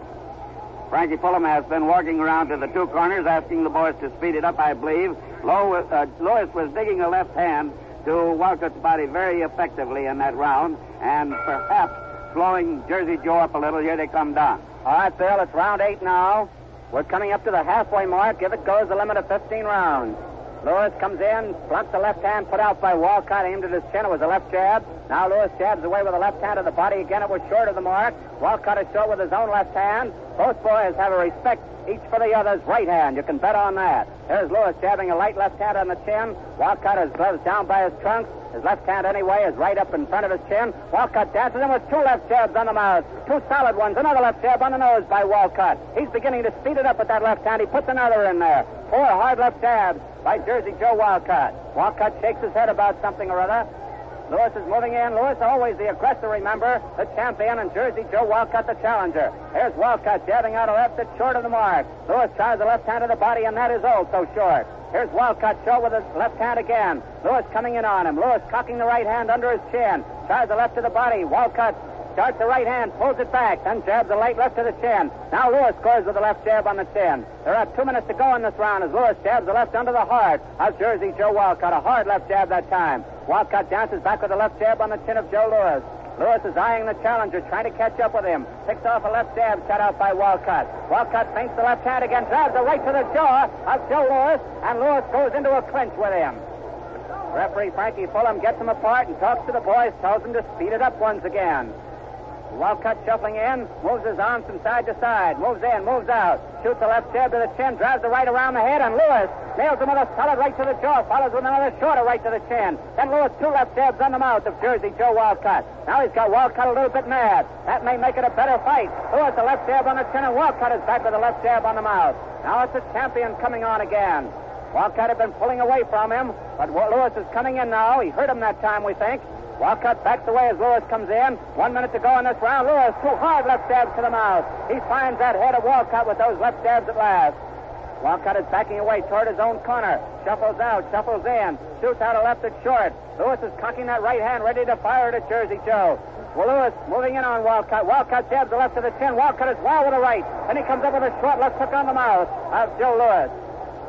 Frankie Fulham has been walking around to the two corners asking the boys to speed it up, I believe. Louis, uh, Louis was digging a left hand to Walcott's body very effectively in that round, and perhaps slowing Jersey Joe up a little. Here they come down. All right, Bill, it's round eight now. We're coming up to the halfway mark. If it goes, the limit of fifteen rounds. Louis comes in, blunts the left hand put out by Walcott, aimed at his chin. It was a left jab. Now Louis jabs away with the left hand to the body. Again, it was short of the mark. Walcott is short with his own left hand. Both boys have a respect each for the other's right hand. You can bet on that. There's Louis jabbing a light left hand on the chin. Walcott has gloves down by his trunk. His left hand, anyway, is right up in front of his chin. Walcott dances him with two left jabs on the mouth. Two solid ones. Another left jab on the nose by Walcott. He's beginning to speed it up with that left hand. He puts another in there. Four hard left jabs by Jersey Joe Walcott. Walcott shakes his head about something or other. Louis is moving in. Louis, always the aggressor, remember, the champion, and Jersey Joe Walcott, the challenger. Here's Walcott jabbing out a left that's short of the mark. Louis tries the left hand to the body, and that is also short. Here's Walcott short with his left hand again. Louis coming in on him. Louis cocking the right hand under his chin. Tries the left to the body. Walcott starts the right hand, pulls it back, then jabs the light left to the chin. Now Louis scores with the left jab on the chin. There are two minutes to go in this round as Louis jabs the left under the heart of Jersey Joe Walcott. A hard left jab that time. Walcott dances back with the left jab on the chin of Joe Louis. Louis is eyeing the challenger, trying to catch up with him. Picks off a left jab shot out by Walcott. Walcott feints the left hand again, drives the right to the jaw of Joe Louis, and Louis goes into a clinch with him. Referee Frankie Fulham gets them apart and talks to the boys, tells them to speed it up once again. Walcott shuffling in, moves his arms from side to side, moves in, moves out, shoots the left jab to the chin, drives the right around the head, and Louis nails him with a solid right to the jaw, follows with another shorter right to the chin. Then Louis two left jabs on the mouth of Jersey Joe Walcott. Now he's got Walcott a little bit mad. That may make it a better fight. Louis a left jab on the chin, and Walcott is back with a left jab on the mouth. Now it's the champion coming on again. Walcott had been pulling away from him, but Louis is coming in now. He hurt him that time, we think. Walcott backs away as Louis comes in. One minute to go in this round. Louis, two hard left jabs to the mouth. He finds that head of Walcott with those left jabs at last. Walcott is backing away toward his own corner. Shuffles out, shuffles in, shoots out a left at short. Louis is cocking that right hand, ready to fire it at Jersey Joe. Well, Louis moving in on Walcott. Walcott jabs the left to the chin. Walcott is wild with the right. Then he comes up with a short left hook on the mouth of Joe Louis.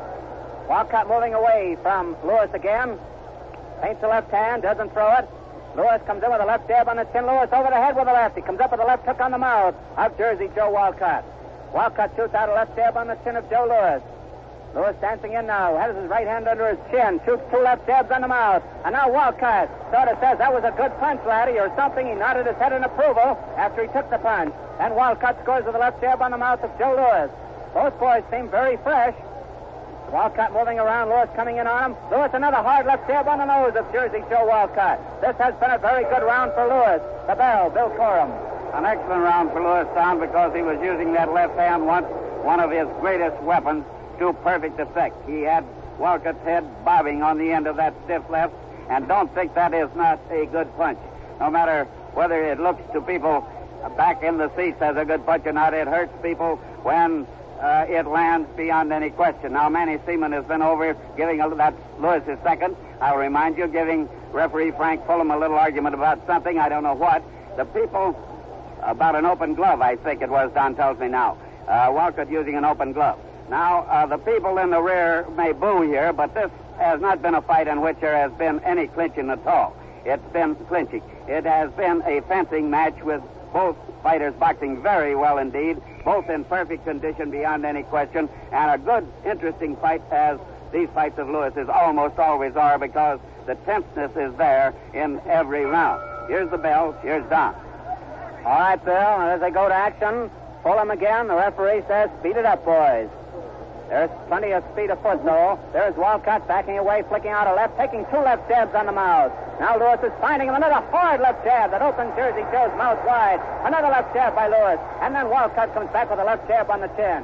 Walcott moving away from Louis again. Paints the left hand, doesn't throw it. Lewis comes in with a left jab on the chin. Lewis over the head with a left. He comes up with a left hook on the mouth of Jersey Joe Walcott. Walcott shoots out a left jab on the chin of Joe Louis. Louis dancing in now, has his right hand under his chin, shoots two left jabs on the mouth. And now Walcott sort of says, that was a good punch, laddie, or something. He nodded his head in approval after he took the punch. And Walcott scores with a left jab on the mouth of Joe Louis. Both boys seem very fresh. Walcott moving around, Louis coming in on him. Louis another hard left jab on the nose of Jersey Joe Walcott. This has been a very good round for Louis. The bell, Bill Corum. An excellent round for Louis, Tom, because he was using that left hand once, one of his greatest weapons, to perfect effect. He had Walcott's head bobbing on the end of that stiff left, and don't think that is not a good punch. No matter whether it looks to people back in the seats as a good punch or not, it hurts people when uh, it lands beyond any question. Now, Manny Seaman has been over giving a, that Lewis's second. I'll remind you, giving referee Frank Fulham a little argument about something, I don't know what. The people, about an open glove, I think it was, Don tells me now. Uh, Walcott using an open glove. Now, uh, the people in the rear may boo here, but this has not been a fight in which there has been any clinching at all. It's been clinching. It has been a fencing match with both fighters boxing very well indeed, both in perfect condition beyond any question, and a good, interesting fight, as these fights of Lewis's almost always are, because the tenseness is there in every round. Here's the bell. Here's Don. All right, Bill, and as they go to action, Fulham again. The referee says, speed it up, boys. There's plenty of speed afoot, though. There's Walcott backing away, flicking out a left, taking two left jabs on the mouth. Now Louis is finding him another hard left jab that opens Jersey Joe's mouth wide. Another left jab by Louis. And then Walcott comes back with a left jab on the chin.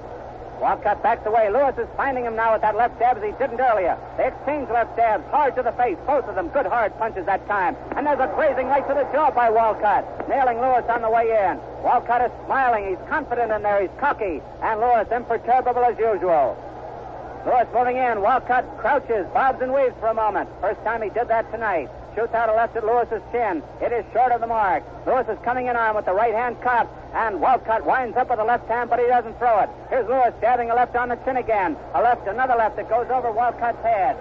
Walcott backs away. Louis is finding him now with that left jab as he didn't earlier. They exchange left jabs, hard to the face. Both of them good hard punches that time. And there's a grazing right to the jaw by Walcott, nailing Louis on the way in. Walcott is smiling. He's confident in there. He's cocky. And Louis imperturbable as usual. Louis moving in. Walcott crouches, bobs and weaves for a moment. First time he did that tonight. Shoots out a left at Lewis's chin. It is short of the mark. Lewis is coming in on with the right hand cop, and Walcott winds up with the left hand, but he doesn't throw it. Here's Louis jabbing a left on the chin again. A left, another left that goes over Walcott's head.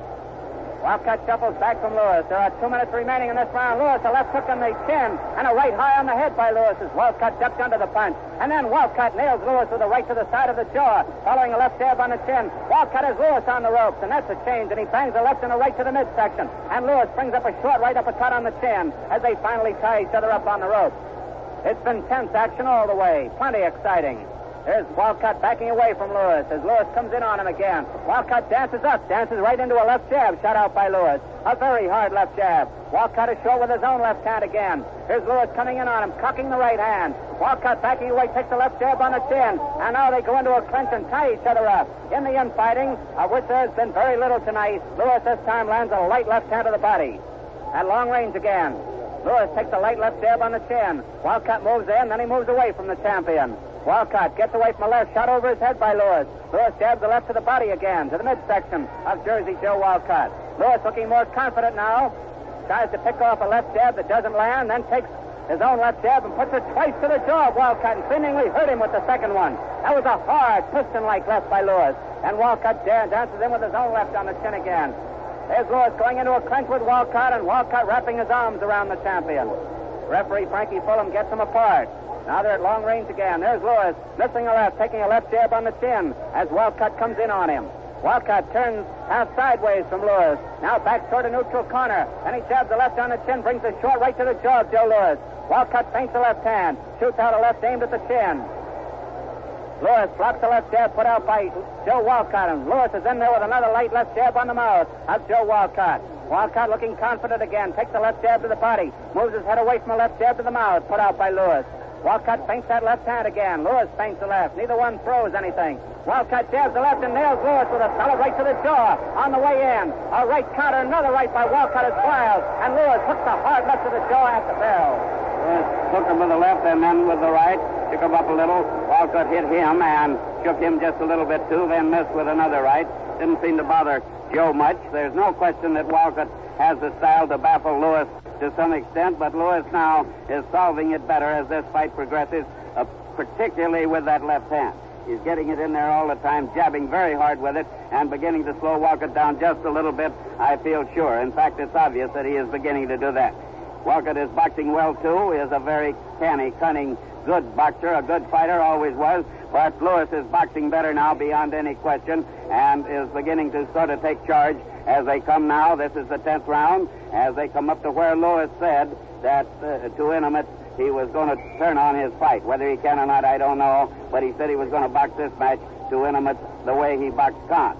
Walcott shuffles back from Louis. There are two minutes remaining in this round. Louis, a left hook on the chin, and a right high on the head by Louis as Walcott ducked under the punch. And then Walcott nails Louis with a right to the side of the jaw, following a left jab on the chin. Walcott has Louis on the ropes, and that's a change, and he bangs a left and a right to the midsection. And Louis brings up a short right uppercut on the chin as they finally tie each other up on the ropes. It's been tense action all the way. Plenty exciting. There's Walcott backing away from Louis as Louis comes in on him again. Walcott dances up, dances right into a left jab shot out by Louis. A very hard left jab. Walcott is short with his own left hand again. Here's Louis coming in on him, cocking the right hand. Walcott backing away, takes a left jab on the chin. And now they go into a clinch and tie each other up. In the infighting, of which there has been very little tonight, Louis this time lands a light left hand to the body. At long range again. Louis takes a light left jab on the chin. Walcott moves in, then he moves away from the champion. Walcott gets away from a left shot over his head by Louis. Louis jabs the left to the body again, to the midsection of Jersey Joe Walcott. Louis looking more confident now. Tries to pick off a left jab that doesn't land, then takes his own left jab and puts it twice to the jaw of Walcott and seemingly hurt him with the second one. That was a hard, piston-like left by Louis. And Walcott dances in with his own left on the chin again. There's Louis going into a clinch with Walcott, and Walcott wrapping his arms around the champion. Referee Frankie Fulham gets them apart. Now they're at long range again. There's Louis, missing a left, taking a left jab on the chin as Walcott comes in on him. Walcott turns half sideways from Louis. Now back toward a neutral corner. And he jabs the left on the chin, brings a short right to the jaw of Joe Louis. Walcott feints the left hand, shoots out a left aimed at the chin. Louis blocks the left jab put out by Joe Walcott, and Louis is in there with another light left jab on the mouth of Joe Walcott. Walcott looking confident again, takes the left jab to the body, moves his head away from the left jab to the mouth put out by Louis. Walcott feints that left hand again. Louis feints the left. Neither one throws anything. Walcott jabs the left and nails Louis with a solid right to the jaw on the way in. A right counter, another right by Walcott is wild, and Louis hooks a hard left to the jaw at the bell. Louis took him with the left and then with the right. Took him up a little. Walcott hit him and shook him just a little bit too, then missed with another right. Didn't seem to bother Joe much. There's no question that Walcott has the style to baffle Louis to some extent, but Louis now is solving it better as this fight progresses, uh, particularly with that left hand. He's getting it in there all the time, jabbing very hard with it, and beginning to slow Walcott down just a little bit, I feel sure. In fact, it's obvious that he is beginning to do that. Walcott is boxing well, too. He is a very canny, cunning, good boxer, a good fighter, always was. But Lewis is boxing better now beyond any question and is beginning to sort of take charge as they come now. This is the tenth round. As they come up to where Lewis said that uh, to Intimate he was going to turn on his fight. Whether he can or not, I don't know. But he said he was going to box this match to Intimate the way he boxed Kahn.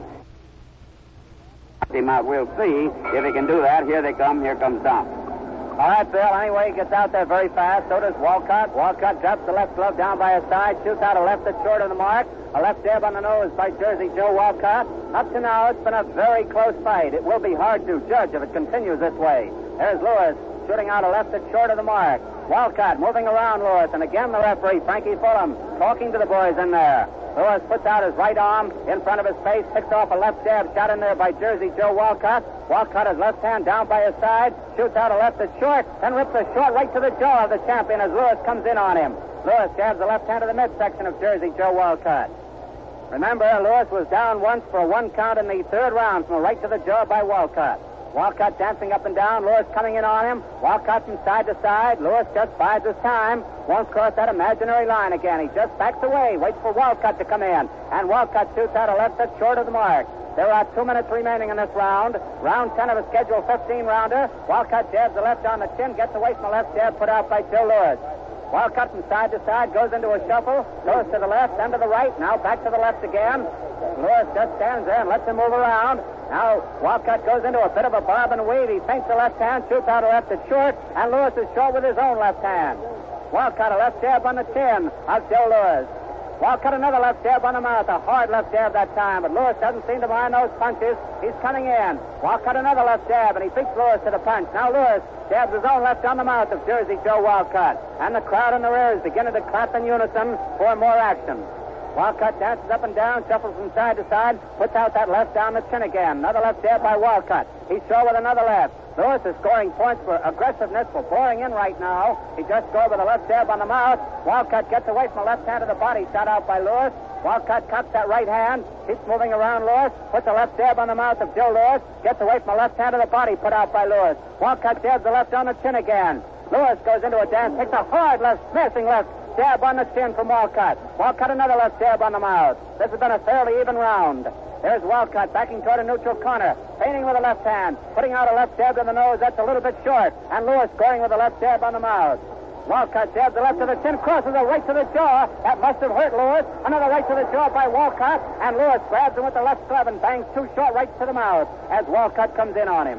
Him out. We'll see if he can do that. Here they come. Here comes Don. All right, Bill. Anyway, he gets out there very fast. So does Walcott. Walcott drops the left glove down by his side, shoots out a left that's short of the mark. A left jab on the nose by Jersey Joe Walcott. Up to now, it's been a very close fight. It will be hard to judge if it continues this way. There's Lewis shooting out a left that's short of the mark. Walcott moving around Lewis, and again the referee, Frankie Fulham, talking to the boys in there. Lewis puts out his right arm in front of his face, picks off a left jab shot in there by Jersey Joe Walcott. Walcott, his left hand down by his side, shoots out a left that's short, then rips a short right to the jaw of the champion as Lewis comes in on him. Lewis jabs the left hand to the midsection of Jersey Joe Walcott. Remember, Lewis was down once for a one count in the third round from a right to the jaw by Walcott. Walcott dancing up and down, Lewis coming in on him. Walcott from side to side. Lewis just bides his time. Won't cross that imaginary line again. He just backs away, waits for Walcott to come in. And Walcott shoots out a left that's short of the mark. There are two minutes remaining in this round. Round ten of a scheduled fifteen-rounder. Walcott jabs the left on the chin, gets away from the left jab put out by Joe Lewis. Walcott from side to side goes into a shuffle, goes to the left, then to the right, now back to the left again. Lewis just stands there and lets him move around. Now Walcott goes into a bit of a bob and weave. He feints the left hand, shoots out a left that's short, and Lewis is short with his own left hand. Walcott a left jab on the chin of Joe Lewis. Walcott another left jab on the mouth, a hard left jab that time, but Lewis doesn't seem to mind those punches. He's coming in. Walcott another left jab, and he beats Lewis to the punch. Now Lewis jabs his own left on the mouth of Jersey Joe Walcott, and the crowd in the rear is beginning to clap in unison for more action. Walcott dances up and down, shuffles from side to side, puts out that left down the chin again. Another left jab by Walcott. He's short with another left. Lewis is scoring points for aggressiveness, for pouring in right now. He just scored with a left jab on the mouth. Walcott gets away from the left hand of the body, shot out by Lewis. Walcott cocks that right hand, keeps moving around Lewis, puts a left jab on the mouth of Joe Lewis, gets away from the left hand of the body put out by Lewis. Walcott jabs the left on the chin again. Lewis goes into a dance, takes a hard left, smashing left jab on the chin from Walcott. Walcott another left jab on the mouth. This has been a fairly even round. There's Walcott backing toward a neutral corner, feinting with the left hand, putting out a left jab to the nose that's a little bit short, and Lewis scoring with a left jab on the mouth. Walcott jabs the left to the chin, crosses a right to the jaw. That must have hurt Lewis. Another right to the jaw by Walcott, and Lewis grabs him with the left glove and bangs two short rights to the mouth as Walcott comes in on him.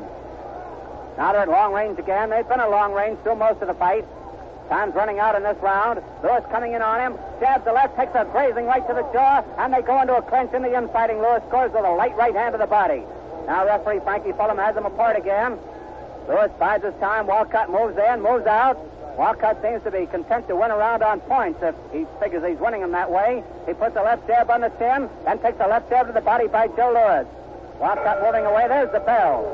Now they're at long range again. They've been at long range through most of the fight. Time's running out in this round. Lewis coming in on him, jabs the left, takes a grazing right to the jaw, and they go into a clinch in the infighting. Lewis scores with a light right hand to the body. Now referee Frankie Fulham has them apart again. Lewis bides his time. Walcott moves in, moves out. Walcott seems to be content to win a round on points if he figures he's winning them that way. He puts a left jab on the chin, then takes a left jab to the body by Joe Lewis. Walcott moving away. There's the bell.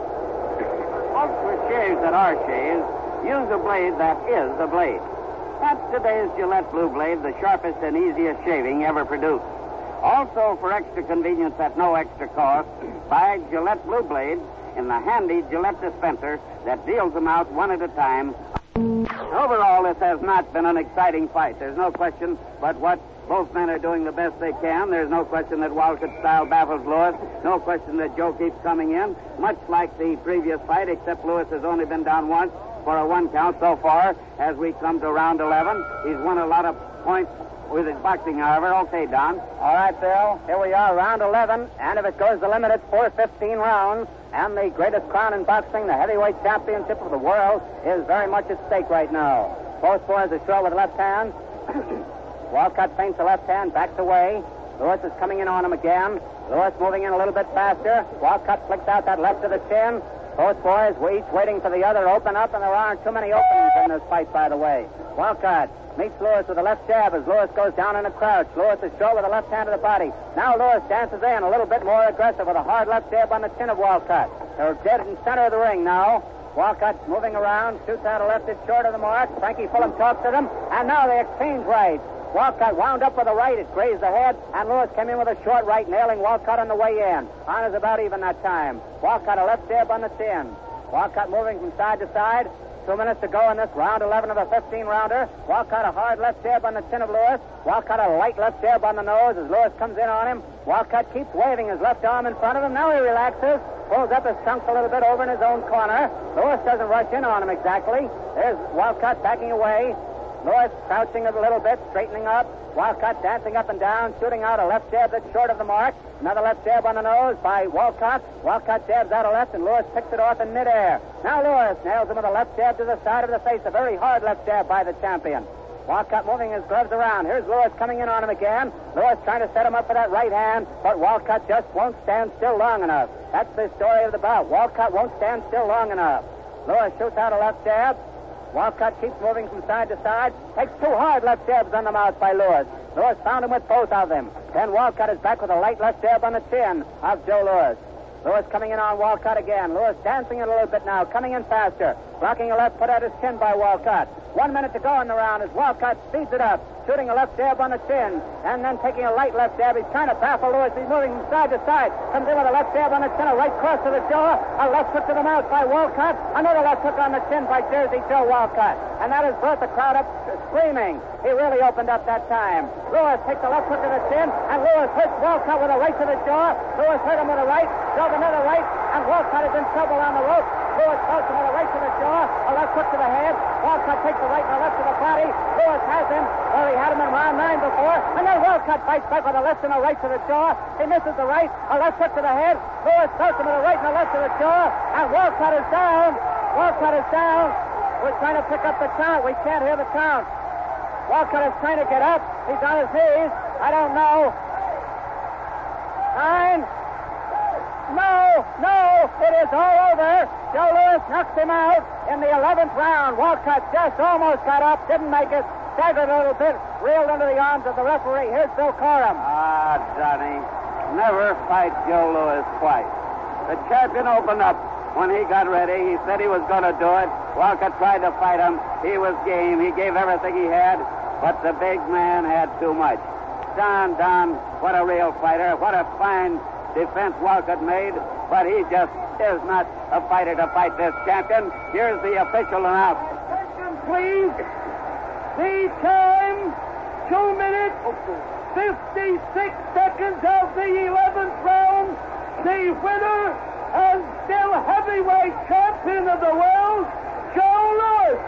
Folks with shaves that are shaves use a blade that is a blade. That's today's Gillette Blue Blade, the sharpest and easiest shaving ever produced. Also, for extra convenience at no extra cost, buy Gillette Blue Blade in the handy Gillette dispenser that deals them out one at a time. Overall, this has not been an exciting fight. There's no question but what both men are doing the best they can. There's no question that Walcott's style baffles Lewis. No question that Joe keeps coming in, much like the previous fight, except Lewis has only been down once for a one count so far as we come to round eleven. He's won a lot of points with his boxing, however. Okay, Don. All right, Bill. Here we are, round eleven, and if it goes the limit, it's four fifteen rounds, and the greatest crown in boxing, the heavyweight championship of the world, is very much at stake right now. Both boys are short with left hand. Walcott feints the left hand, backs away. Lewis is coming in on him again. Lewis moving in a little bit faster. Walcott flicks out that left to the chin. Both boys were each waiting for the other to open up, and there aren't too many openings in this fight, by the way. Walcott meets Lewis with a left jab as Lewis goes down in a crouch. Lewis is short with the left hand to the body. Now Lewis dances in a little bit more aggressive with a hard left jab on the chin of Walcott. They're dead in center of the ring now. Walcott's moving around, shoots out a left that's short of the mark. Frankie Fulham talks to them, and now they exchange rights. Walcott wound up with a right. It grazed the head, and Lewis came in with a short right, nailing Walcott on the way in. Honors about even that time. Walcott a left jab on the chin. Walcott moving from side to side. Two minutes to go in this round eleven of a fifteen-rounder. Walcott a hard left jab on the chin of Lewis. Walcott a light left jab on the nose as Lewis comes in on him. Walcott keeps waving his left arm in front of him. Now he relaxes, pulls up his trunks a little bit over in his own corner. Lewis doesn't rush in on him exactly. There's Walcott backing away. Lewis crouching a little bit, straightening up. Walcott dancing up and down, shooting out a left jab that's short of the mark. Another left jab on the nose by Walcott. Walcott jabs out a left, and Lewis picks it off in midair. Now Lewis nails him with a left jab to the side of the face. A very hard left jab by the champion. Walcott moving his gloves around. Here's Lewis coming in on him again. Lewis trying to set him up for that right hand, but Walcott just won't stand still long enough. That's the story of the bout. Walcott won't stand still long enough. Lewis shoots out a left jab. Walcott keeps moving from side to side. Takes two hard left jabs on the mouth by Lewis. Lewis found him with both of them. Then Walcott is back with a light left jab on the chin of Joe Lewis. Lewis coming in on Walcott again. Lewis dancing a little bit now, coming in faster. Blocking a left put at his chin by Walcott. One minute to go in the round as Walcott speeds it up, shooting a left jab on the chin, and then taking a light left jab. He's trying to baffle Lewis. He's moving from side to side. Comes in with a left jab on the chin, a right cross to the jaw, a left hook to the mouth by Walcott, another left hook on the chin by Jersey Joe Walcott. And that has brought the crowd up screaming. He really opened up that time. Lewis takes a left hook to the chin, and Lewis hits Walcott with a right to the jaw. Lewis hit him with a right, drove another right, and Walcott is in trouble on the rope. Lewis throws him with a right to the jaw, a left hook to the head. Walcott takes a right and a left to the body. Lewis has him where he had him in round nine before. And then Walcott fights back with a left and a right to the jaw. He misses the right, a left hook to the head. Lewis throws him with a right and a left to the jaw. And Walcott is down. Walcott is down. We're trying to pick up the count. We can't hear the count. Walcott is trying to get up. He's on his knees. I don't know. Nine. No, no, it is all over. Joe Lewis knocks him out in the eleventh round. Walcott just almost got up, didn't make it, staggered a little bit, reeled into the arms of the referee. Here's Bill Corum. Ah, Johnny, never fight Joe Lewis twice. The champion opened up when he got ready. He said he was going to do it. Walcott tried to fight him. He was game. He gave everything he had, but the big man had too much. Don, Don, what a real fighter. What a fine defense Walcott made, but he just is not a fighter to fight this champion. Here's the official announcement. Attention, please. The time, two minutes, fifty-six seconds of the eleventh round. The winner and still heavyweight champion of the world, Joe Lewis.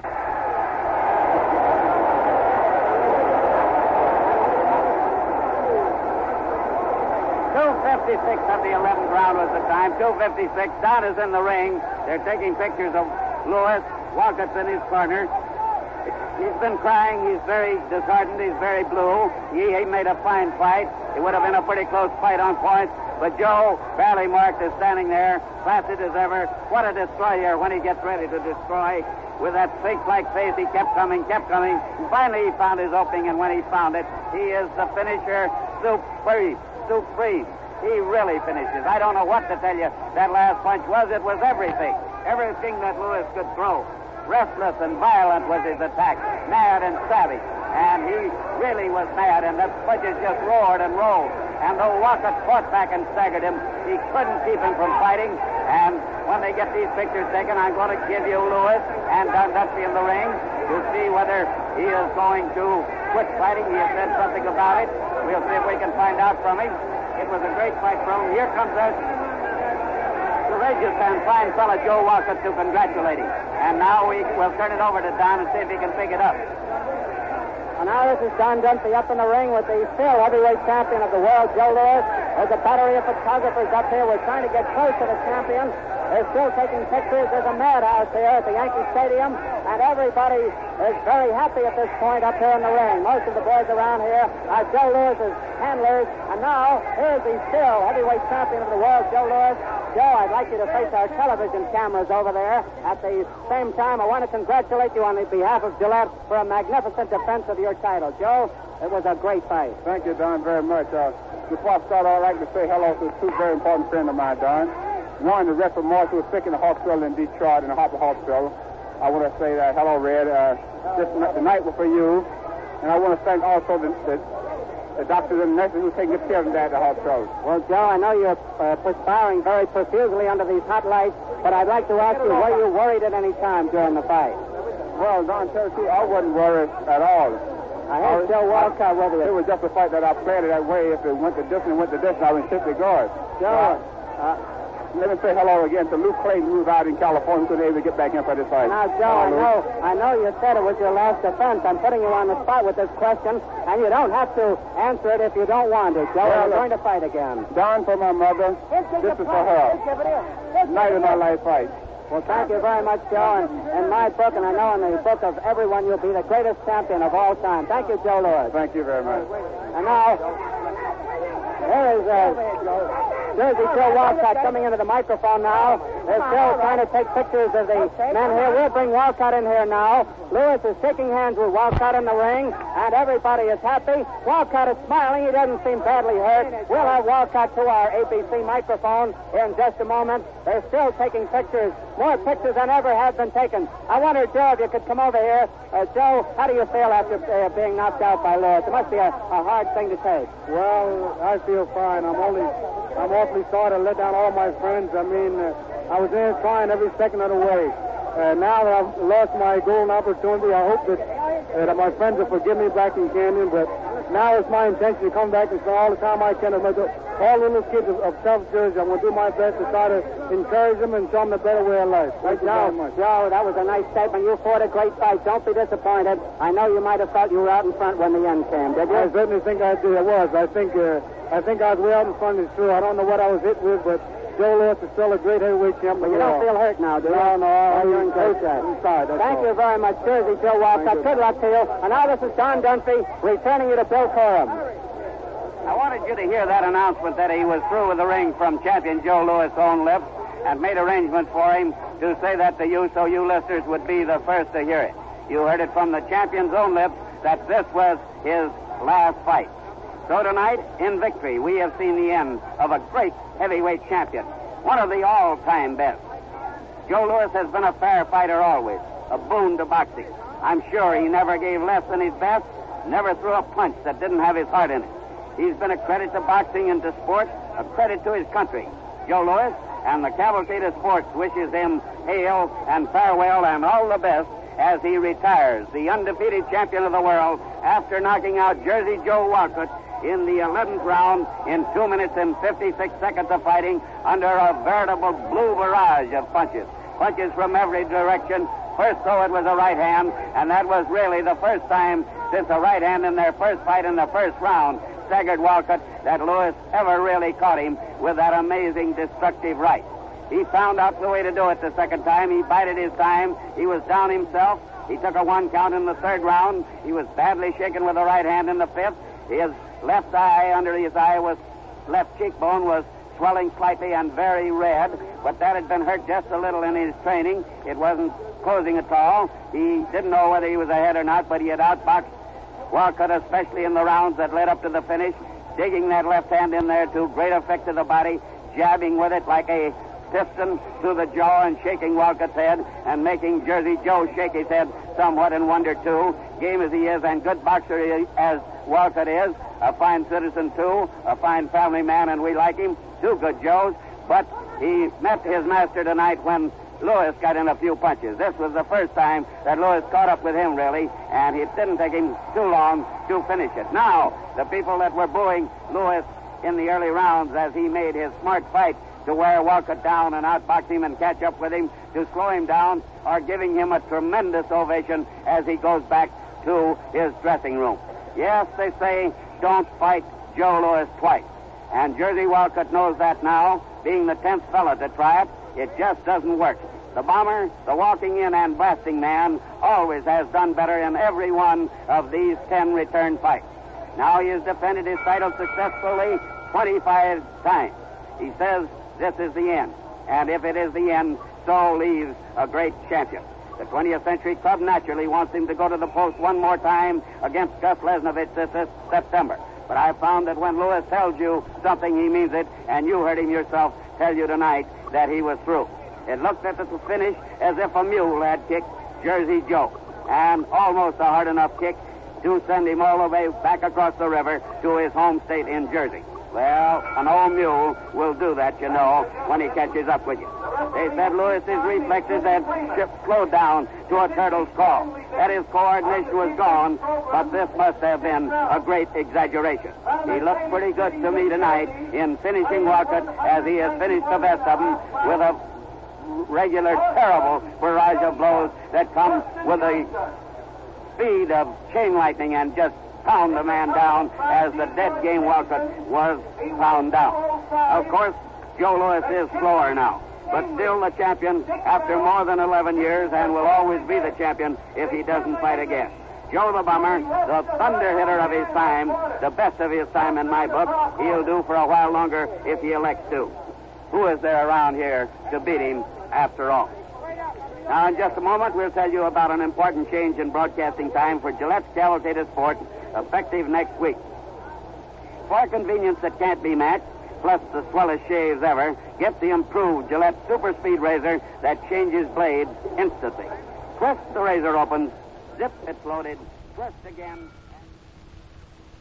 two fifty-six of the eleventh round was the time. two fifty-six. Don is in the ring. They're taking pictures of Lewis. Walcott's in his corner. He's been crying. He's very disheartened. He's very blue. He, he made a fine fight. It would have been a pretty close fight on points. But Joe Barrymark is standing there, placid as ever. What a destroyer when he gets ready to destroy. With that sphinx-like face, he kept coming, kept coming. And finally, he found his opening, and when he found it, he is the finisher supreme. Supreme. He really finishes. I don't know what to tell you that last punch was. It was everything. Everything that Lewis could throw. Restless and violent was his attack. Mad and savage. And he really was mad, and the punches just roared and rolled. And though Walcott fought back and staggered him, he couldn't keep him from fighting. And when they get these pictures taken, I'm going to give you Lewis and Don Dutchy in the ring to see whether he is going to quit fighting. He has said something about it. We'll see if we can find out from him. It was a great fight for him. Here comes us, courageous and fine fellow Joe Walcott to congratulate him. And now we will turn it over to Don and see if he can pick it up. And now this is Don Dunphy up in the ring with the still heavyweight champion of the world, Joe Lewis. There's a battery of photographers up here. We're trying to get close to the champion. They're still taking pictures. There's a madhouse here at the Yankee Stadium, and everybody is very happy at this point up here in the ring. Most of the boys around here are Joe Lewis's handlers, and now here's the still heavyweight champion of the world, Joe Lewis. Joe, I'd like you to face our television cameras over there. At the same time, I want to congratulate you on the behalf of Gillette for a magnificent defense of your title. Joe, it was a great fight. Thank you, Don, very much. Uh, before I start, I'd like to say hello to two very important friends of mine, Don. One, the Reverend Morris, who was sick in the hospital in Detroit, in the Harper Hospital. I want to say that, hello, Red. Uh, this, the night was for you. And I want to thank also the, the, the doctors and nurses who take good care of him there at the hospital. Well, Joe, I know you're uh, perspiring very profusely under these hot lights, but I'd like to ask you, were you worried at any time during the fight? Well, Don, tell you, I wasn't worried at all. I had Joe Walcott with It you. was just the fact that I played it that way. If it went the distance, it went the distance. I was simply guard. Joe, Uh, let me say hello again to Luke Clayton, who's out in California, who couldn't able to get back in for this fight. now, Joe, I Hello, know, Luke. I know you said it was your last defense. I'm putting you on the spot with this question, and you don't have to answer it if you don't want to, Joe. Well, We're uh, going to fight again. Don for my mother. This is for her. Night of my life fight. Well, thank you very much, Joe. And in my book, and I know in the book of everyone, you'll be the greatest champion of all time. Thank you, Joe Lewis. Thank you very much. And now, here is uh, Jersey Joe Walcott coming into the microphone now. They're still trying to take pictures of the men here. We'll bring Walcott in here now. Lewis is shaking hands with Walcott in the ring, and everybody is happy. Walcott is smiling. He doesn't seem badly hurt. We'll have Walcott to our A B C microphone here in just a moment. They're still taking pictures, more pictures than ever have been taken. I wonder, Joe, if you could come over here. Uh, Joe, how do you feel after uh, being knocked out by Lewis? It must be a, a hard thing to take. Well, I feel fine. I'm only, I'm awfully sorry to let down all my friends. I mean, uh, I was there trying every second of the way. Uh, now that I've lost my golden opportunity, I hope that, uh, that my friends will forgive me back in Canyon. But now it's my intention to come back and spend all the time I can. With all the little kids of, of South Jersey, I'm going to do my best to try to encourage them and show them the better way of life. Thank you Joe, very much. Joe, that was a nice statement. You fought a great fight. Don't be disappointed. I know you might have felt you were out in front when the end came, did you? I certainly think I did. I was. I think uh, I think I was way out in front. It's true. I don't know what I was hit with, but Joe Lewis is still a great heavyweight champion. But you don't feel hurt now, do you? No, no. Oh, you're in I'm great shape. inside. That's Thank all. you very much, Jersey Joe Walcott. you. Good luck to you. And now this is Don Dunphy returning you to Bill Corum. I wanted you to hear that announcement that he was through with the ring from champion Joe Lewis' own lips, and made arrangements for him to say that to you so you listeners would be the first to hear it. You heard it from the champion's own lips that this was his last fight. So tonight, in victory, we have seen the end of a great heavyweight champion, one of the all-time best. Joe Lewis has been a fair fighter always, a boon to boxing. I'm sure he never gave less than his best, never threw a punch that didn't have his heart in it. He's been a credit to boxing and to sport, a credit to his country. Joe Lewis and the Cavalcade of Sports wishes him hail and farewell and all the best as he retires, the undefeated champion of the world, after knocking out Jersey Joe Walcott in the eleventh round in two minutes and fifty-six seconds of fighting under a veritable blue barrage of punches. Punches from every direction. First, though, it was a right hand, and that was really the first time since a right hand in their first fight in the first round staggered Walcott that Lewis ever really caught him with that amazing destructive right. He found out the way to do it the second time. He bided his time. He was down himself. He took a one count in the third round. He was badly shaken with the right hand in the fifth. His left eye, under his eye, was left cheekbone was swelling slightly and very red, but that had been hurt just a little in his training. It wasn't closing at all. He didn't know whether he was ahead or not, but he had outboxed Walcott, especially in the rounds that led up to the finish, digging that left hand in there to great effect to the body, jabbing with it like a piston through the jaw and shaking Walcott's head and making Jersey Joe shake his head somewhat in wonder, too. Game as he is and good boxer as Walcott is, a fine citizen, too, a fine family man, and we like him. Two good Joes, but he met his master tonight when Lewis got in a few punches. This was the first time that Lewis caught up with him, really, and it didn't take him too long to finish it. Now, the people that were booing Lewis in the early rounds as he made his smart fight to wear Walcott down and outbox him and catch up with him, to slow him down, are giving him a tremendous ovation as he goes back to his dressing room. Yes, they say, don't fight Joe Lewis twice. And Jersey Walcott knows that now, being the tenth fellow to try it. It just doesn't work. The bomber, the walking in and blasting man, always has done better in every one of these ten return fights. Now he has defended his title successfully twenty-five times. He says this is the end. And if it is the end, so leaves a great champion. The twentieth Century Club naturally wants him to go to the post one more time against Gus Lesnovich this, this September. But I found that when Lewis tells you something, he means it, and you heard him yourself tell you tonight that he was through. It looked at the finish as if a mule had kicked Jersey Joe, and almost a hard enough kick to send him all the way back across the river to his home state in Jersey. Well, an old mule will do that, you know, when he catches up with you. They said Lewis's reflexes had slowed down to a turtle's crawl, that his coordination was gone, but this must have been a great exaggeration. He looked pretty good to me tonight in finishing Wolcott as he has finished the best of them with a regular terrible barrage of blows that come with the speed of chain lightning and just pound the man down as the dead game Wolcott was pound down. Of course, Joe Louis is slower now, but still the champion after more than eleven years and will always be the champion if he doesn't fight again. Joe the Bummer, the thunder hitter of his time, the best of his time in my book, he'll do for a while longer if he elects to. Who is there around here to beat him after all? Now, in just a moment, we'll tell you about an important change in broadcasting time for Gillette's Cavalcade Sport, effective next week. For convenience that can't be matched, plus the swellest shaves ever, get the improved Gillette Super Speed Razor that changes blades instantly. Twist, the razor opens. Zip, it's loaded. Twist again.